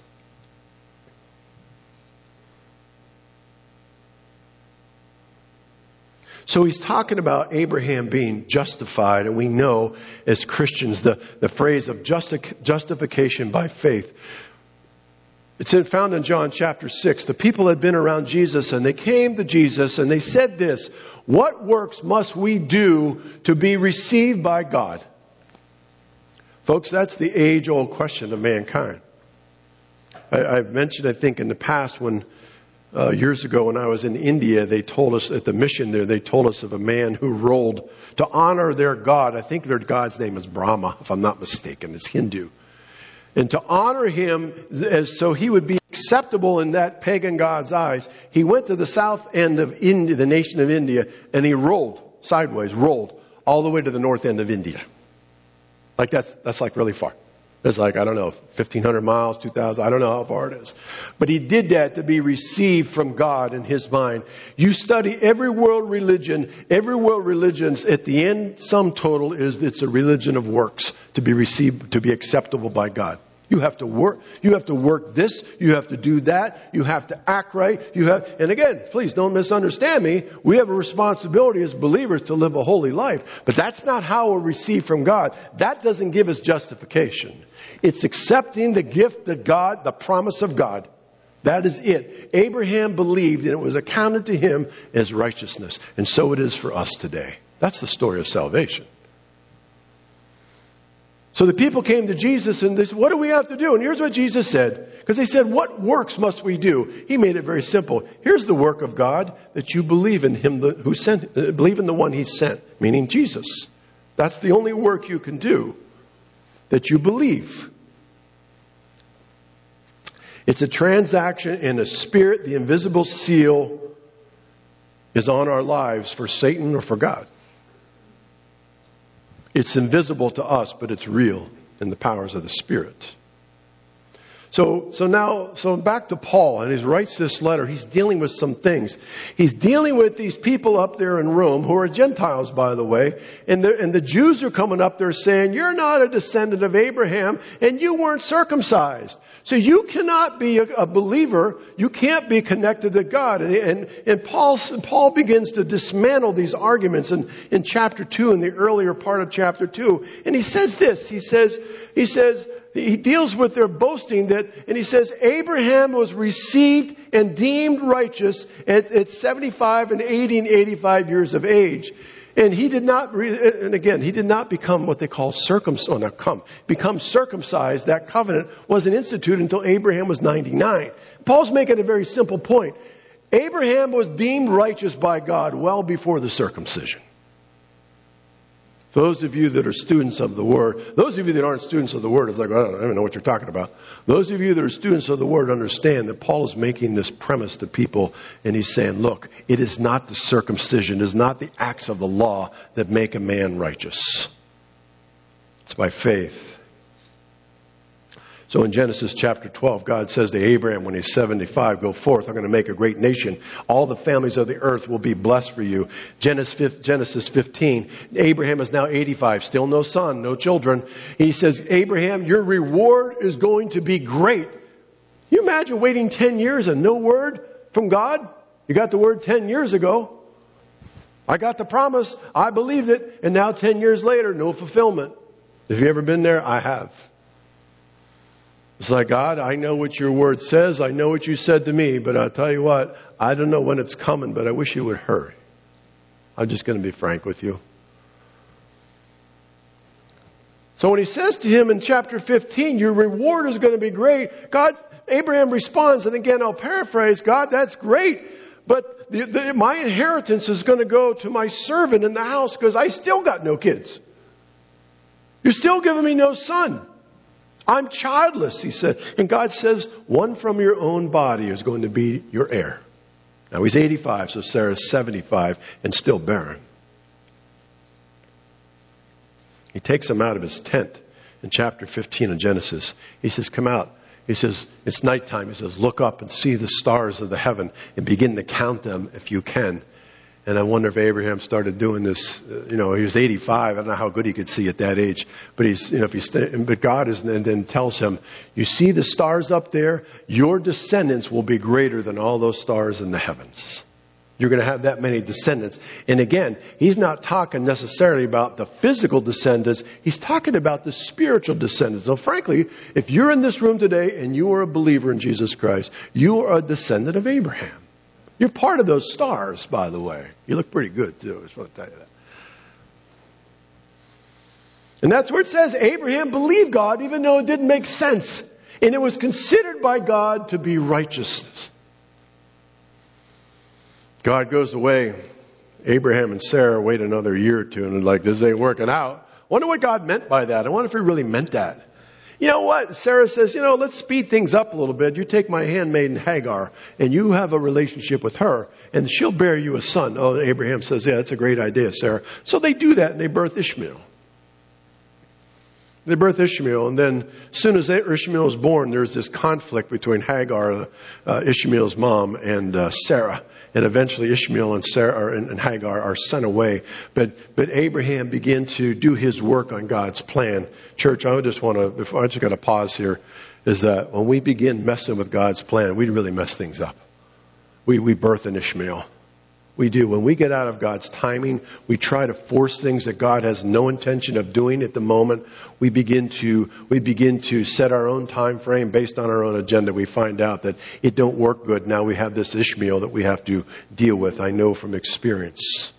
So he's talking about Abraham being justified, and we know as Christians the phrase of justification by faith. It's found in John chapter 6. The people had been around Jesus, and they came to Jesus, and they said this, what works must we do to be received by God? Folks, that's the age-old question of mankind. I've mentioned, I think, in the past when years ago when I was in India, they told us at the mission there, they told us of a man who rolled to honor their god. I think their god's name is Brahma, if I'm not mistaken. It's Hindu. And to honor him as so he would be acceptable in that pagan god's eyes, he went to the south end of India, the nation of India, and he rolled all the way to the north end of India. Like that's like really far. It's like, I don't know, 1,500 miles, 2,000, I don't know how far it is. But he did that to be received from God in his mind. You study every world religion's at the end, sum total is it's a religion of works to be received, to be acceptable by God. You have to work this, you have to do that, you have to act right, and again, please don't misunderstand me, we have a responsibility as believers to live a holy life, but that's not how we're received from God. That doesn't give us justification. It's accepting the gift that God, the promise of God. That is it. Abraham believed and it was accounted to him as righteousness, and so it is for us today. That's the story of salvation. So the people came to Jesus and they said, what do we have to do? And here's what Jesus said. Because they said, what works must we do? He made it very simple. Here's the work of God, that you believe in him who sent, believe in the one he sent, meaning Jesus. That's the only work you can do, that you believe. It's a transaction in a spirit. The invisible seal is on our lives for Satan or for God. It's invisible to us, but it's real in the powers of the Spirit. So back to Paul, and he writes this letter. He's dealing with some things. He's dealing with these people up there in Rome, who are Gentiles, by the way, and the Jews are coming up there saying, you're not a descendant of Abraham, and you weren't circumcised. So you cannot be a believer. You can't be connected to God. And Paul begins to dismantle these arguments in chapter 2, in the earlier part of chapter 2. And he says this. He says, he deals with their boasting and he says, Abraham was received and deemed righteous at 75 and 80 and 85 years of age. And he did not become what they call become circumcised. That covenant wasn't instituted until Abraham was 99. Paul's making a very simple point. Abraham was deemed righteous by God well before the circumcision. Those of you that are students of the Word, those of you that aren't students of the Word, it's like, I don't even know what you're talking about. Those of you that are students of the Word understand that Paul is making this premise to people, and he's saying, look, it is not the circumcision, it is not the acts of the law that make a man righteous. It's by faith. So in Genesis chapter 12, God says to Abraham when he's 75, go forth, I'm going to make a great nation. All the families of the earth will be blessed for you. Genesis 15, Abraham is now 85, still no son, no children. He says, Abraham, your reward is going to be great. You imagine waiting 10 years and no word from God? You got the word 10 years ago. I got the promise. I believed it. And now 10 years later, no fulfillment. Have you ever been there? I have. It's like, God, I know what your word says. I know what you said to me. But I'll tell you what, I don't know when it's coming, but I wish you would hurry. I'm just going to be frank with you. So when he says to him in chapter 15, your reward is going to be great, Abraham responds, and again, I'll paraphrase, God, that's great. But my inheritance is going to go to my servant in the house because I still got no kids. You're still giving me no son. I'm childless, he said. And God says, one from your own body is going to be your heir. Now he's 85, so Sarah's 75 and still barren. He takes him out of his tent in chapter 15 of Genesis. He says, come out. He says, it's nighttime. He says, look up and see the stars of the heaven and begin to count them if you can. And I wonder if Abraham started doing this. He was 85. I don't know how good he could see at that age. But but God then tells him, you see the stars up there? Your descendants will be greater than all those stars in the heavens. You're going to have that many descendants. And again, he's not talking necessarily about the physical descendants. He's talking about the spiritual descendants. So frankly, if you're in this room today and you are a believer in Jesus Christ, you are a descendant of Abraham. You're part of those stars, by the way. You look pretty good, too. I just want to tell you that. And that's where it says Abraham believed God even though it didn't make sense. And it was considered by God to be righteousness. God goes away. Abraham and Sarah wait another year or two and they're like, this ain't working out. I wonder what God meant by that. I wonder if he really meant that. You know what? Sarah says, let's speed things up a little bit. You take my handmaiden Hagar and you have a relationship with her and she'll bear you a son. Oh, Abraham says, yeah, that's a great idea, Sarah. So they do that and they birth Ishmael. They birth Ishmael, and then as soon as Ishmael is born, there's this conflict between Hagar, Ishmael's mom, and Sarah. And eventually Ishmael and Sarah and Hagar are sent away. But Abraham began to do his work on God's plan. Church, I just got to pause here, is that when we begin messing with God's plan, we really mess things up. We birth an Ishmael. We do. When we get out of God's timing, we try to force things that God has no intention of doing at the moment. We begin to set our own time frame based on our own agenda. We find out that it don't work good. Now we have this Ishmael that we have to deal with. I know from experience.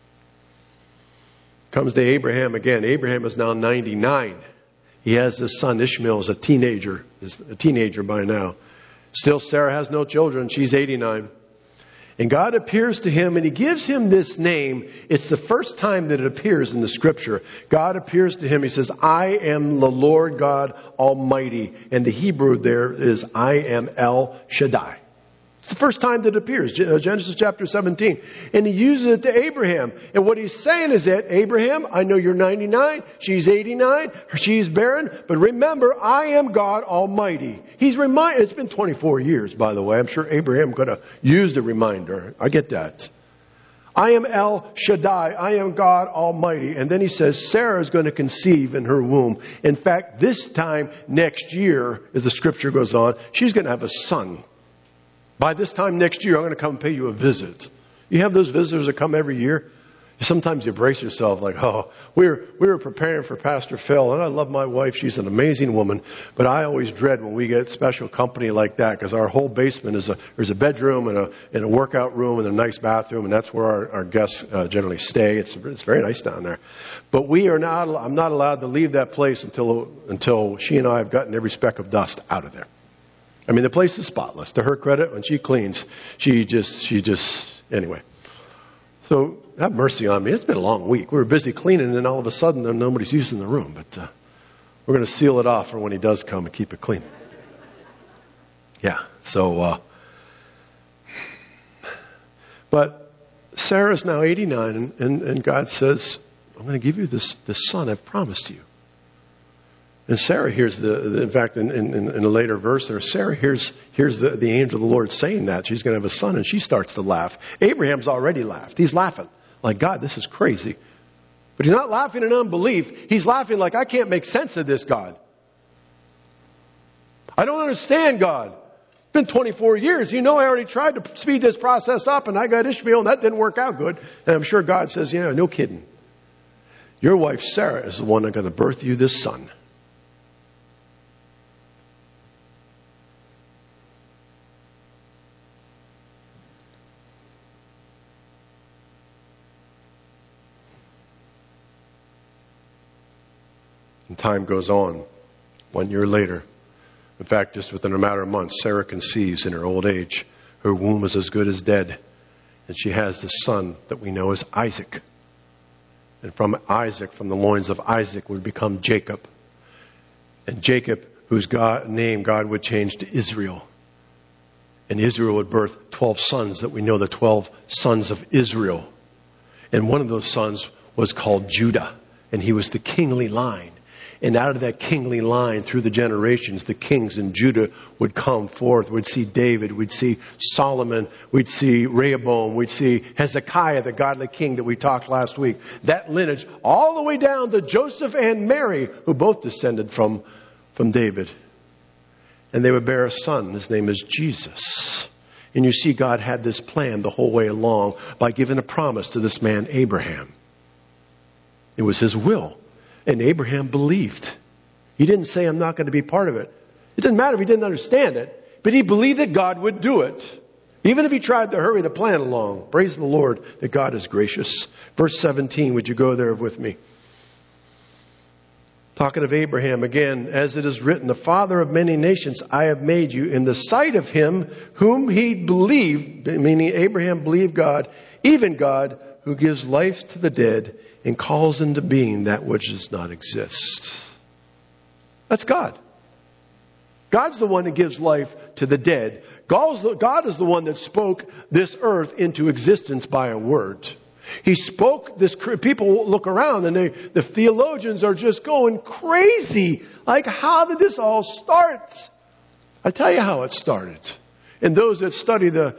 Comes to Abraham again. Abraham is now 99. He has his son Ishmael as a teenager by now. Still, Sarah has no children. She's 89. And God appears to him and he gives him this name. It's the first time that it appears in the scripture. God appears to him. He says, I am the Lord God Almighty. And the Hebrew there is, I am El Shaddai. It's the first time that it appears, Genesis chapter 17. And he uses it to Abraham. And what he's saying is that, Abraham, I know you're 99, she's 89, she's barren, but remember, I am God Almighty. He's reminded, it's been 24 years, by the way. I'm sure Abraham could have used a reminder. I get that. I am El Shaddai. I am God Almighty. And then he says, Sarah is going to conceive in her womb. In fact, this time next year, as the scripture goes on, she's going to have a son. By this time next year, I'm going to come and pay you a visit. You have those visitors that come every year. Sometimes you brace yourself like, oh, we were preparing for Pastor Phil, and I love my wife. She's an amazing woman. But I always dread when we get special company like that, because our whole basement there's a bedroom and a workout room and a nice bathroom, and that's where our guests generally stay. It's very nice down there. But I'm not allowed to leave that place until she and I have gotten every speck of dust out of there. I mean, the place is spotless. To her credit, when she cleans, she just anyway. So have mercy on me. It's been a long week. We were busy cleaning, and then all of a sudden, nobody's using the room. But we're going to seal it off for when he does come and keep it clean. Yeah. So, but Sarah's now 89, and God says, I'm going to give you this son I've promised you. And Sarah hears in fact, in a later verse there, Sarah hears the angel of the Lord saying that she's going to have a son, and she starts to laugh. Abraham's already laughed. He's laughing like, God, this is crazy. But he's not laughing in unbelief. He's laughing like, I can't make sense of this, God. I don't understand, God. It's been 24 years. You know, I already tried to speed this process up, and I got Ishmael, and that didn't work out good. And I'm sure God says, yeah, no kidding. Your wife Sarah is the one that's going to birth you this son. And time goes on. 1 year later, in fact, just within a matter of months, Sarah conceives in her old age. Her womb is as good as dead. And she has the son that we know as Isaac. And from Isaac, from the loins of Isaac, would become Jacob. And Jacob, whose name God would change to Israel. And Israel would birth 12 sons that we know the 12 sons of Israel. And one of those sons was called Judah. And he was the kingly line. And out of that kingly line, through the generations, the kings in Judah would come forth. We'd see David, we'd see Solomon, we'd see Rehoboam, we'd see Hezekiah, the godly king that we talked last week. That lineage, all the way down to Joseph and Mary, who both descended from David. And they would bear a son. His name is Jesus. And you see, God had this plan the whole way along by giving a promise to this man, Abraham. It was his will. And Abraham believed. He didn't say, I'm not going to be part of it. It didn't matter if he didn't understand it, but he believed that God would do it. Even if he tried to hurry the plan along. Praise the Lord that God is gracious. Verse 17, would you go there with me? Talking of Abraham again, as it is written, the father of many nations I have made you in the sight of him whom he believed, meaning Abraham believed God, even God who gives life to the dead and calls into being that which does not exist. That's God. God's the one that gives life to the dead. God is the one that spoke this earth into existence by a word. He spoke this. People look around and the theologians are just going crazy. Like, how did this all start? I tell you how it started. And those that study the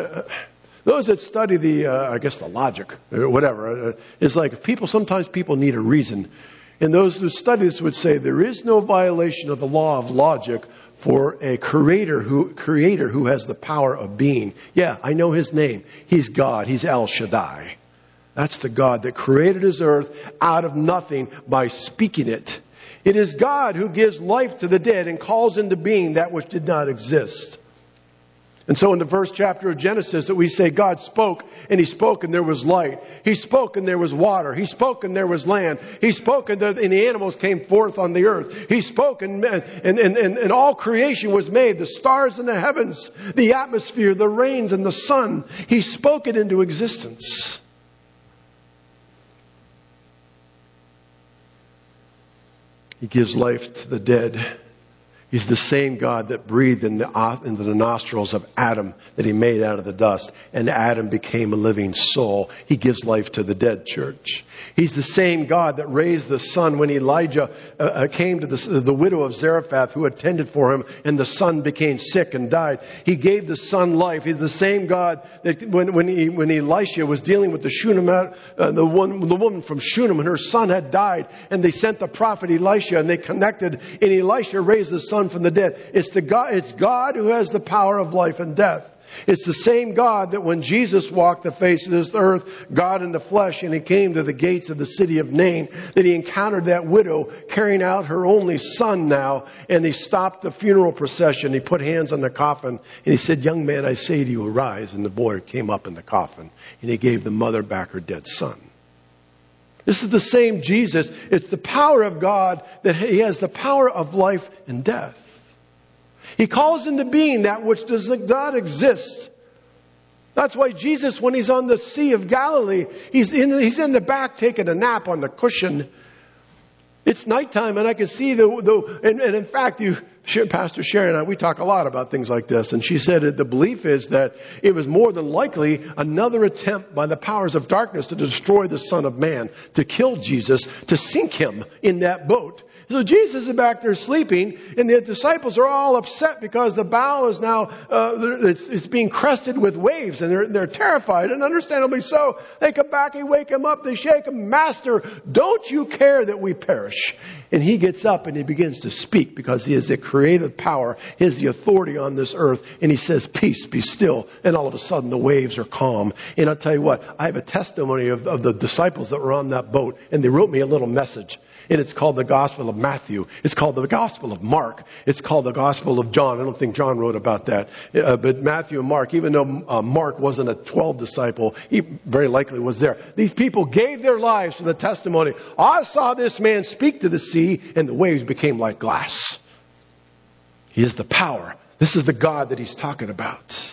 logic, or whatever, is like sometimes people need a reason. And those who study this would say there is no violation of the law of logic for a creator who has the power of being. Yeah, I know his name. He's God. He's El Shaddai. That's the God that created his earth out of nothing by speaking it. It is God who gives life to the dead and calls into being that which did not exist. And so in the first chapter of Genesis that we say God spoke and he spoke and there was light. He spoke and there was water. He spoke and there was land. He spoke and the animals came forth on the earth. He spoke and all creation was made. The stars in the heavens, the atmosphere, the rains and the sun. He spoke it into existence. He gives life to the dead. He's the same God that breathed into the nostrils of Adam that he made out of the dust. And Adam became a living soul. He gives life to the dead, church. He's the same God that raised the son when Elijah came to the widow of Zarephath who attended for him, and the son became sick and died. He gave the son life. He's the same God that when Elisha was dealing with the Shunammite, the woman from Shunem, and her son had died, and they sent the prophet Elisha, and they connected, and Elisha raised the son from the dead. It's God who has the power of life and death. It's the same God that when Jesus walked the face of this earth, God in the flesh, and he came to the gates of the city of Nain, that he encountered that widow carrying out her only son now, and he stopped the funeral procession. He put hands on the coffin, and he said, "Young man, I say to you, arise." And the boy came up in the coffin, and he gave the mother back her dead son. This is the same Jesus. It's the power of God that he has the power of life and death. He calls into being that which does not exist. That's why Jesus, when he's on the Sea of Galilee, he's in the back taking a nap on the cushion. It's nighttime, and I can see and in fact, Pastor Sharon and I, we talk a lot about things like this. And she said that the belief is that it was more than likely another attempt by the powers of darkness to destroy the Son of Man, to kill Jesus, to sink him in that boat. So Jesus is back there sleeping, and the disciples are all upset because the bow is now it's being crested with waves, and they're terrified, and understandably so. They come back, they wake him up, they shake him, "Master, don't you care that we perish?" And he gets up and he begins to speak because he has the creative power, he has the authority on this earth, and he says, "Peace, be still." And all of a sudden the waves are calm. And I'll tell you what, I have a testimony of the disciples that were on that boat, and they wrote me a little message. And it's called the Gospel of Matthew. It's called the Gospel of Mark. It's called the Gospel of John. I don't think John wrote about that. But Matthew and Mark, even though Mark wasn't a 12 disciple, he very likely was there. These people gave their lives for the testimony. "I saw this man speak to the sea, and the waves became like glass." He has the power. This is the God that he's talking about.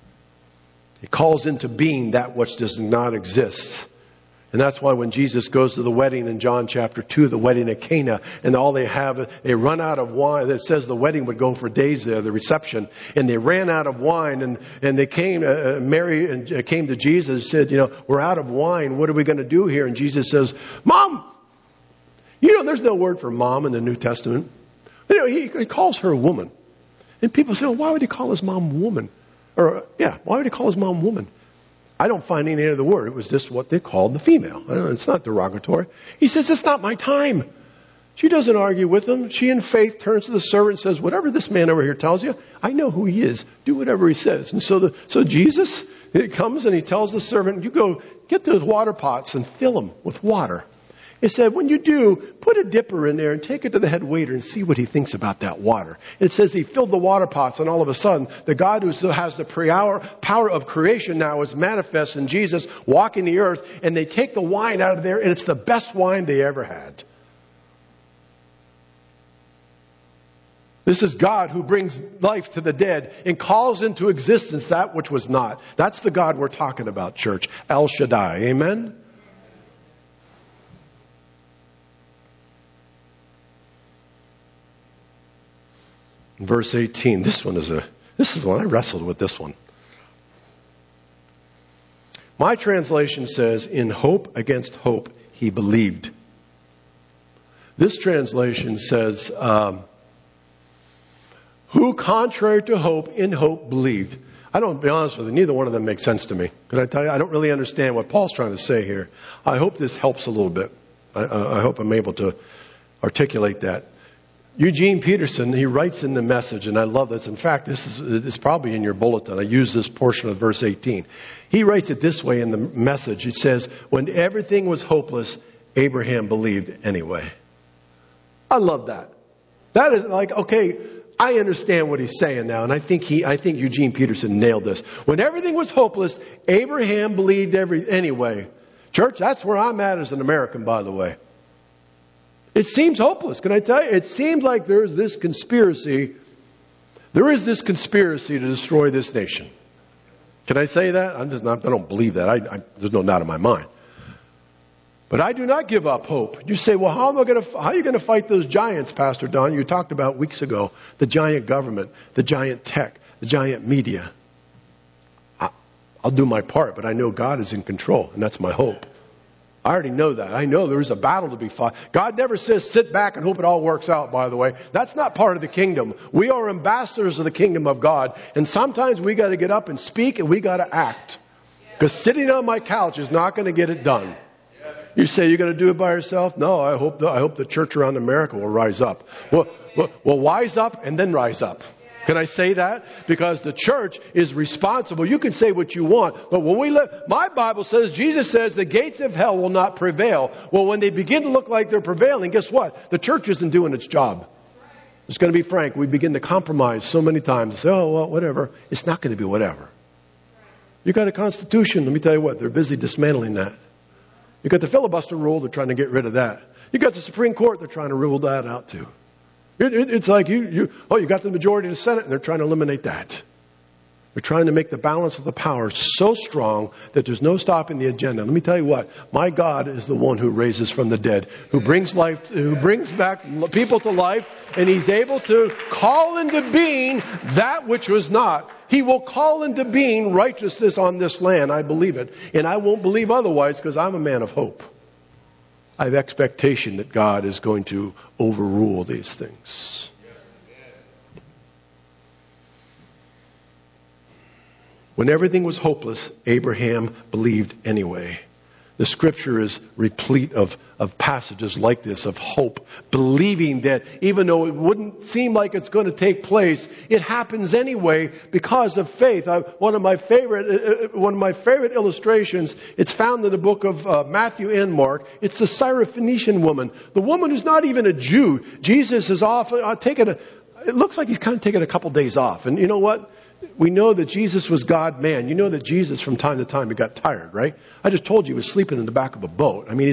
He calls into being that which does not exist. And that's why when Jesus goes to the wedding in John chapter 2, the wedding at Cana, and all they have, they run out of wine. It says the wedding would go for days there, the reception. And they ran out of wine, and they came, Mary and came to Jesus and said, "We're out of wine. What are we going to do here?" And Jesus says, "Mom!" There's no word for mom in the New Testament. He calls her a woman. And people say, "Well, why would he call his mom woman?" Why would he call his mom woman? I don't find any other word. It was just what they called the female. It's not derogatory. He says, "It's not my time." She doesn't argue with him. She in faith turns to the servant and says, "Whatever this man over here tells you, I know who he is. Do whatever he says." And so Jesus comes and he tells the servant, "You go get those water pots and fill them with water." He said, "When you do, put a dipper in there and take it to the head waiter and see what he thinks about that water." It says he filled the water pots, and all of a sudden, the God who has the power of creation now is manifest in Jesus walking the earth, and they take the wine out of there, and it's the best wine they ever had. This is God who brings life to the dead and calls into existence that which was not. That's the God we're talking about, church. El Shaddai. Amen? Verse 18, this is one I wrestled with this one. My translation says, "In hope against hope, he believed." This translation says, "Who contrary to hope, in hope believed." I don't, to be honest with you, neither one of them makes sense to me. Can I tell you? I don't really understand what Paul's trying to say here. I hope this helps a little bit. I hope I'm able to articulate that. Eugene Peterson, he writes in the Message, and I love this. In fact, it's probably in your bulletin. I use this portion of verse 18. He writes it this way in the Message. It says, "When everything was hopeless, Abraham believed anyway." I love that. That is like, okay, I understand what he's saying now, and I think Eugene Peterson nailed this. When everything was hopeless, Abraham believed anyway. Church, that's where I'm at as an American, by the way. It seems hopeless. Can I tell you? It seems like there is this conspiracy. There is this conspiracy to destroy this nation. Can I say that? I don't believe that. There's no doubt in my mind. But I do not give up hope. You say, well, how are you going to fight those giants, Pastor Don? You talked about weeks ago, the giant government, the giant tech, the giant media. I'll do my part, but I know God is in control, and that's my hope. I already know that. I know there's a battle to be fought. God never says sit back and hope it all works out, by the way. That's not part of the kingdom. We are ambassadors of the kingdom of God, and sometimes we got to get up and speak, and we got to act. Because sitting on my couch is not going to get it done. You say you're going to do it by yourself? No, I hope the church around America will rise up. Well, wise up and then rise up. Can I say that? Because the church is responsible. You can say what you want, but when we live, my Bible says, Jesus says, the gates of hell will not prevail. Well, when they begin to look like they're prevailing, guess what? The church isn't doing its job. It's going to be frank. We begin to compromise so many times and say, oh, well, whatever. It's not going to be whatever. You got a constitution. Let me tell you what, they're busy dismantling that. You got the filibuster rule. They're trying to get rid of that. You got the Supreme Court. They're trying to rule that out too. It's like you got the majority of the Senate, and they're trying to eliminate that. They're trying to make the balance of the power so strong that there's no stopping the agenda. Let me tell you what, my God is the one who raises from the dead, who brings life, who brings back people to life, and He's able to call into being that which was not. He will call into being righteousness on this land. I believe it, and I won't believe otherwise because I'm a man of hope. I have expectation that God is going to overrule these things. When everything was hopeless, Abraham believed anyway. The scripture is replete of passages like this, of hope, believing that even though it wouldn't seem like it's going to take place, it happens anyway because of faith. One of my favorite illustrations, it's found in the book of Matthew and Mark. It's the Syrophoenician woman, the woman who's not even a Jew. Jesus is it looks like He's kind of taken a couple days off. And you know what? We know that Jesus was God-man. You know that Jesus from time to time, He got tired, right? I just told you He was sleeping in the back of a boat. I mean,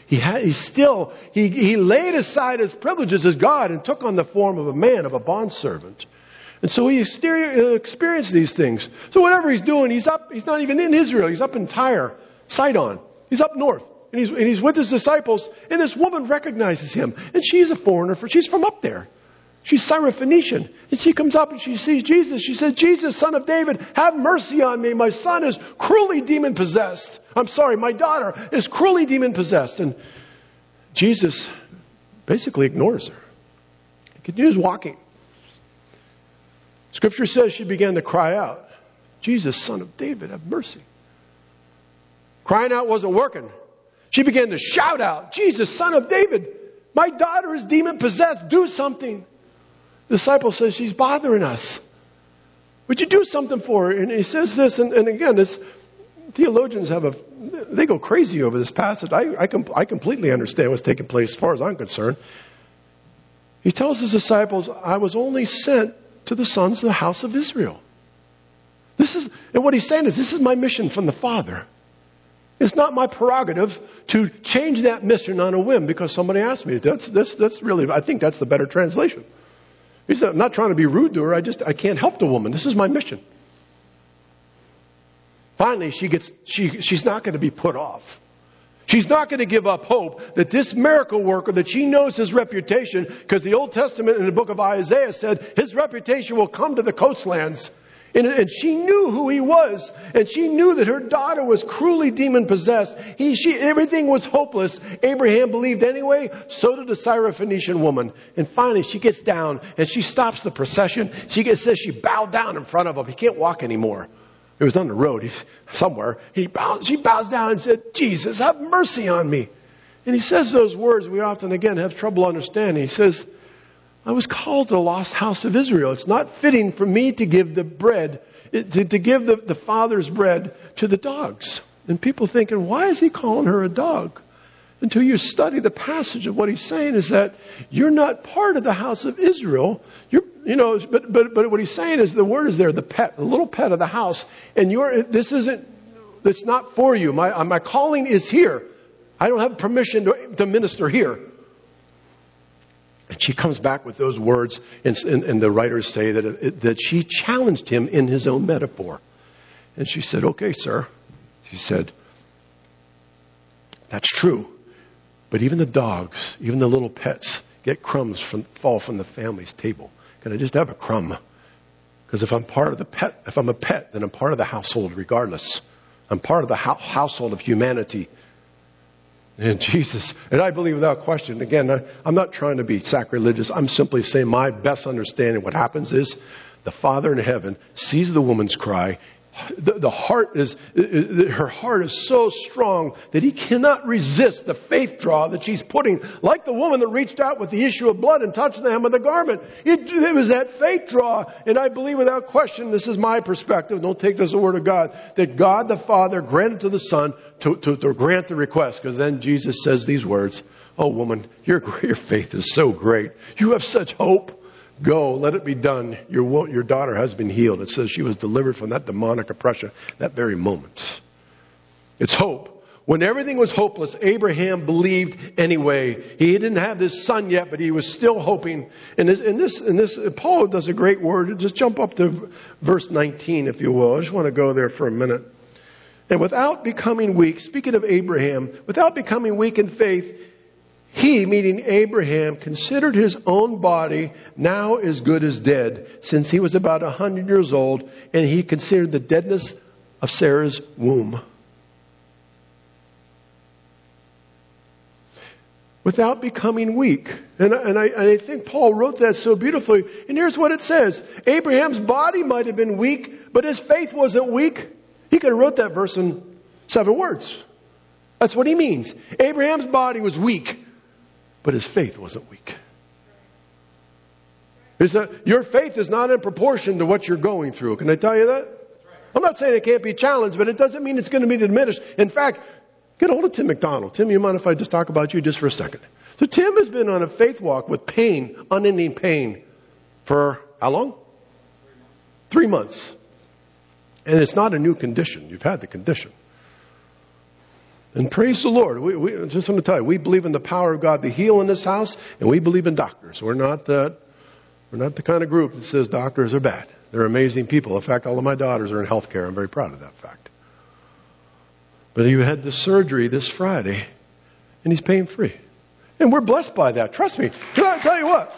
he laid aside His privileges as God and took on the form of a man, of a bondservant. And so He experienced these things. So whatever He's doing, He's not even in Israel. He's up in Tyre, Sidon. He's up north. And he's with His disciples. And this woman recognizes Him. And she's a foreigner, she's from up there. She's Syrophoenician. And she comes up and she sees Jesus. She says, Jesus, Son of David, have mercy on me. My son is cruelly demon-possessed. My daughter is cruelly demon-possessed. And Jesus basically ignores her. He continues walking. Scripture says she began to cry out, Jesus, Son of David, have mercy. Crying out wasn't working. She began to shout out, Jesus, Son of David, my daughter is demon-possessed. Do something. The disciple says, she's bothering us. Would you do something for her? And he says this, and again, theologians they go crazy over this passage. I completely understand what's taking place as far as I'm concerned. He tells his disciples, I was only sent to the sons of the house of Israel. And what he's saying is, this is my mission from the Father. It's not my prerogative to change that mission on a whim because somebody asked me. That's really, I think that's the better translation. He said, I'm not trying to be rude to her. I can't help the woman. This is my mission. Finally, she's not going to be put off. She's not going to give up hope that this miracle worker, that she knows his reputation, because the Old Testament in the book of Isaiah said his reputation will come to the coastlands. And she knew who he was. And she knew that her daughter was cruelly demon-possessed. Everything was hopeless. Abraham believed anyway. So did the Syrophoenician woman. And finally, she gets down and she stops the procession. Says she bowed down in front of him. He can't walk anymore. It was on the road somewhere. She bows down and said, Jesus, have mercy on me. And he says those words we often, again, have trouble understanding. He says, I was called to the lost house of Israel. It's not fitting for me to give the bread, to give the Father's bread to the dogs. And people thinking, why is He calling her a dog? Until you study the passage of what He's saying is that you're not part of the house of Israel. But what He's saying is the word is there, the little pet of the house. And it's not for you. My calling is here. I don't have permission to minister here. And she comes back with those words, and the writers say that she challenged him in his own metaphor. And she said, okay, sir. She said, that's true. But even the dogs, even the little pets, get crumbs fall from the family's table. Can I just have a crumb? Because if I'm a pet, then I'm part of the household regardless. I'm part of the household of humanity. And Jesus, and I believe without question, again, I'm not trying to be sacrilegious. I'm simply saying my best understanding what happens is the Father in heaven sees the woman's cry. Her heart is so strong that he cannot resist the faith draw that she's putting, like the woman that reached out with the issue of blood and touched the hem of the garment. It was that faith draw, and I believe without question, this is my perspective, don't take this as a word of God, that God the Father granted to the Son to grant the request, because then Jesus says these words, "Oh woman, your faith is so great. You have such hope. Go, let it be done. Your daughter has been healed." It says she was delivered from that demonic oppression that very moment. It's hope. When everything was hopeless, Abraham believed anyway. He didn't have this son yet, but he was still hoping. And this, Paul does a great word. Just jump up to verse 19, if you will. I just want to go there for a minute. And without becoming weak, speaking of Abraham, without becoming weak in faith, he, meaning Abraham, considered his own body now as good as dead, since he was about 100 years old, and he considered the deadness of Sarah's womb. Without becoming weak. And I think Paul wrote that so beautifully. And here's what it says. Abraham's body might have been weak, but his faith wasn't weak. He could have wrote that verse in 7 words. That's what he means. Abraham's body was weak, but his faith wasn't weak. Your faith is not in proportion to what you're going through. Can I tell you that? I'm not saying it can't be challenged, but it doesn't mean it's going to be diminished. In fact, get a hold of Tim McDonald. Tim, you mind if I just talk about you just for a second? So Tim has been on a faith walk with pain, unending pain, for how long? 3 months. And it's not a new condition. You've had the condition. And praise the Lord. We just want to tell you, we believe in the power of God to heal in this house, and we believe in doctors. We're not the kind of group that says doctors are bad. They're amazing people. In fact, all of my daughters are in healthcare. I'm very proud of that fact. But he had the surgery this Friday, and he's pain-free. And we're blessed by that. Trust me. Can I tell you what?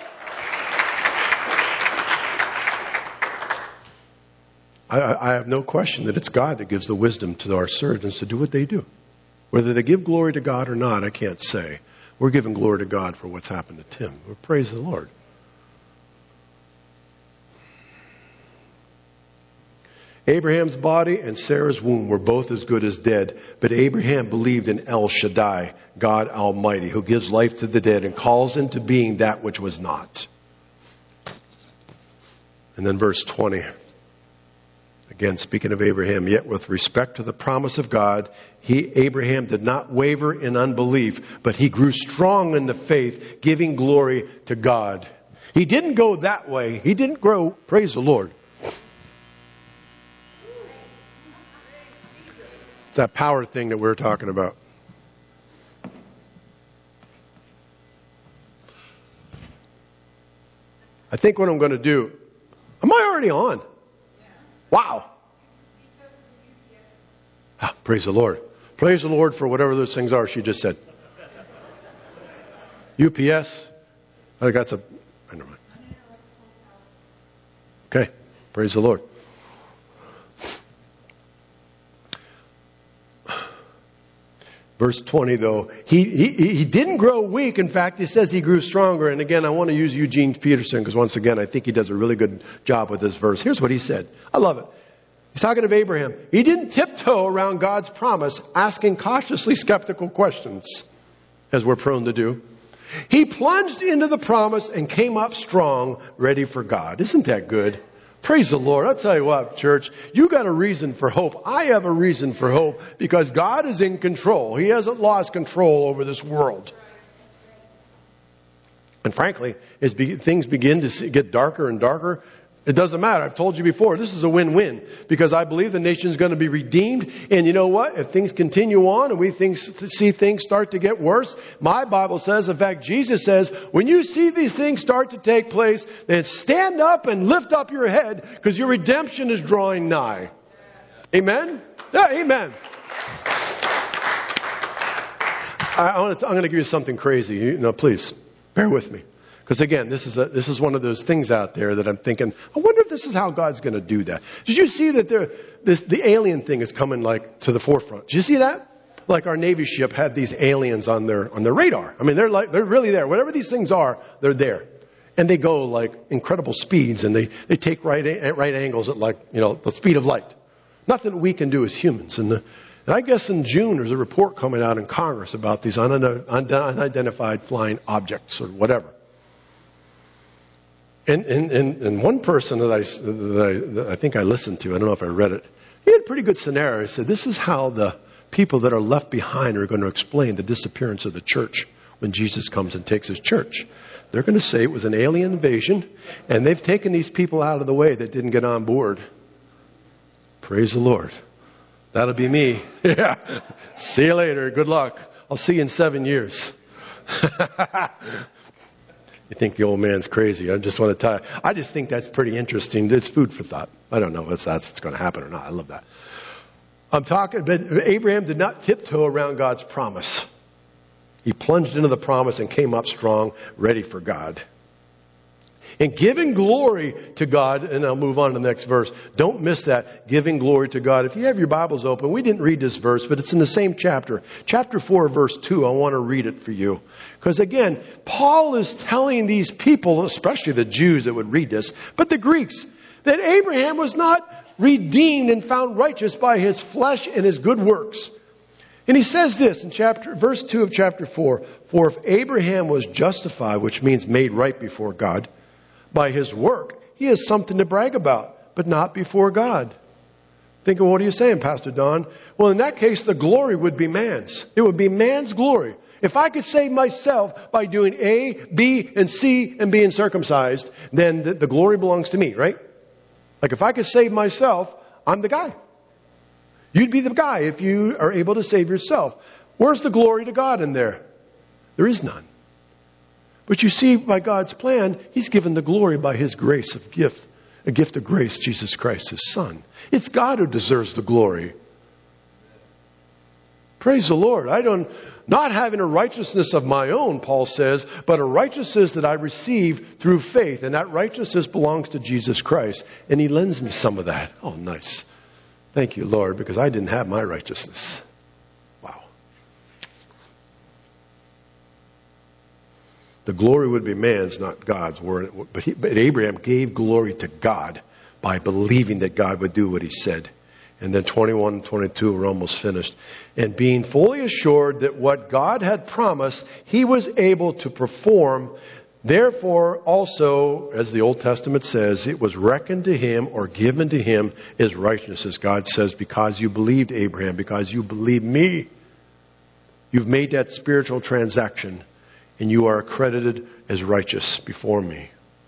I have no question that it's God that gives the wisdom to our surgeons to do what they do. Whether they give glory to God or not, I can't say. We're giving glory to God for what's happened to Tim. We praise the Lord. Abraham's body and Sarah's womb were both as good as dead, but Abraham believed in El Shaddai, God Almighty, who gives life to the dead and calls into being that which was not. And then verse 20. Again, speaking of Abraham, yet with respect to the promise of God, Abraham did not waver in unbelief, but he grew strong in the faith, giving glory to God. He didn't go that way. He didn't grow, praise the Lord. It's that power thing that we're talking about. I think what I'm going to do, am I already on? Wow. Praise the Lord. Praise the Lord for whatever those things are she just said. UPS. I think that's a... Never mind. Okay. Praise the Lord. Verse 20, though, he didn't grow weak. In fact, he says he grew stronger. And again, I want to use Eugene Peterson because once again, I think he does a really good job with this verse. Here's what he said. I love it. He's talking of Abraham. He didn't tiptoe around God's promise, asking cautiously skeptical questions, as we're prone to do. He plunged into the promise and came up strong, ready for God. Isn't that good? Praise the Lord. I'll tell you what, church, you got a reason for hope. I have a reason for hope because God is in control. He hasn't lost control over this world. And frankly, as things begin to get darker and darker, it doesn't matter. I've told you before, this is a win-win because I believe the nation is going to be redeemed. And you know what? If things continue on and we see things start to get worse, my Bible says, in fact, Jesus says, when you see these things start to take place, then stand up and lift up your head because your redemption is drawing nigh. Amen? Yeah, amen. I'm going to give you something crazy. Please, bear with me. Because again, this is one of those things out there that I'm thinking, I wonder if this is how God's going to do that. Did you see that the alien thing is coming to the forefront? Did you see that? Like our Navy ship had these aliens on their radar. I mean, they're really there. Whatever these things are, they're there. And they go like incredible speeds, and they take right angles at the speed of light. Nothing we can do as humans. And I guess in June there's a report coming out in Congress about these unidentified flying objects or whatever. And one person that I think I listened to, I don't know if I read it, he had a pretty good scenario. He said, this is how the people that are left behind are going to explain the disappearance of the church when Jesus comes and takes his church. They're going to say it was an alien invasion, and they've taken these people out of the way that didn't get on board. Praise the Lord. That'll be me. Yeah. See you later. Good luck. I'll see you in 7 years. You think the old man's crazy. I just want to tell you. I just think that's pretty interesting. It's food for thought. I don't know if that's going to happen or not. I love that. But Abraham did not tiptoe around God's promise. He plunged into the promise and came up strong, ready for God. And giving glory to God, and I'll move on to the next verse. Don't miss that, giving glory to God. If you have your Bibles open, we didn't read this verse, but it's in the same chapter. Chapter 4, verse 2, I want to read it for you. Because again, Paul is telling these people, especially the Jews that would read this, but the Greeks, that Abraham was not redeemed and found righteous by his flesh and his good works. And he says this in verse 2 of chapter 4, for if Abraham was justified, which means made right before God, by his work, he has something to brag about, but not before God. Think of what are you saying, Pastor Don? Well, in that case, the glory would be man's. It would be man's glory. If I could save myself by doing A, B, and C, and being circumcised, then the glory belongs to me, right? Like if I could save myself, I'm the guy. You'd be the guy if you are able to save yourself. Where's the glory to God in there? There is none. But you see, by God's plan, He's given the glory by His grace of gift. A gift of grace, Jesus Christ, His Son. It's God who deserves the glory. Praise the Lord. Not having a righteousness of my own, Paul says, but a righteousness that I receive through faith. And that righteousness belongs to Jesus Christ. And He lends me some of that. Oh, nice. Thank you, Lord, because I didn't have my righteousness. Wow. The glory would be man's, not God's. But Abraham gave glory to God by believing that God would do what He said. And then 21 and 22 are almost finished. And being fully assured that what God had promised, He was able to perform. Therefore, also, as the Old Testament says, it was reckoned to him or given to him as righteousness. God says, because you believed Abraham, because you believed me, you've made that spiritual transaction and you are accredited as righteous before me.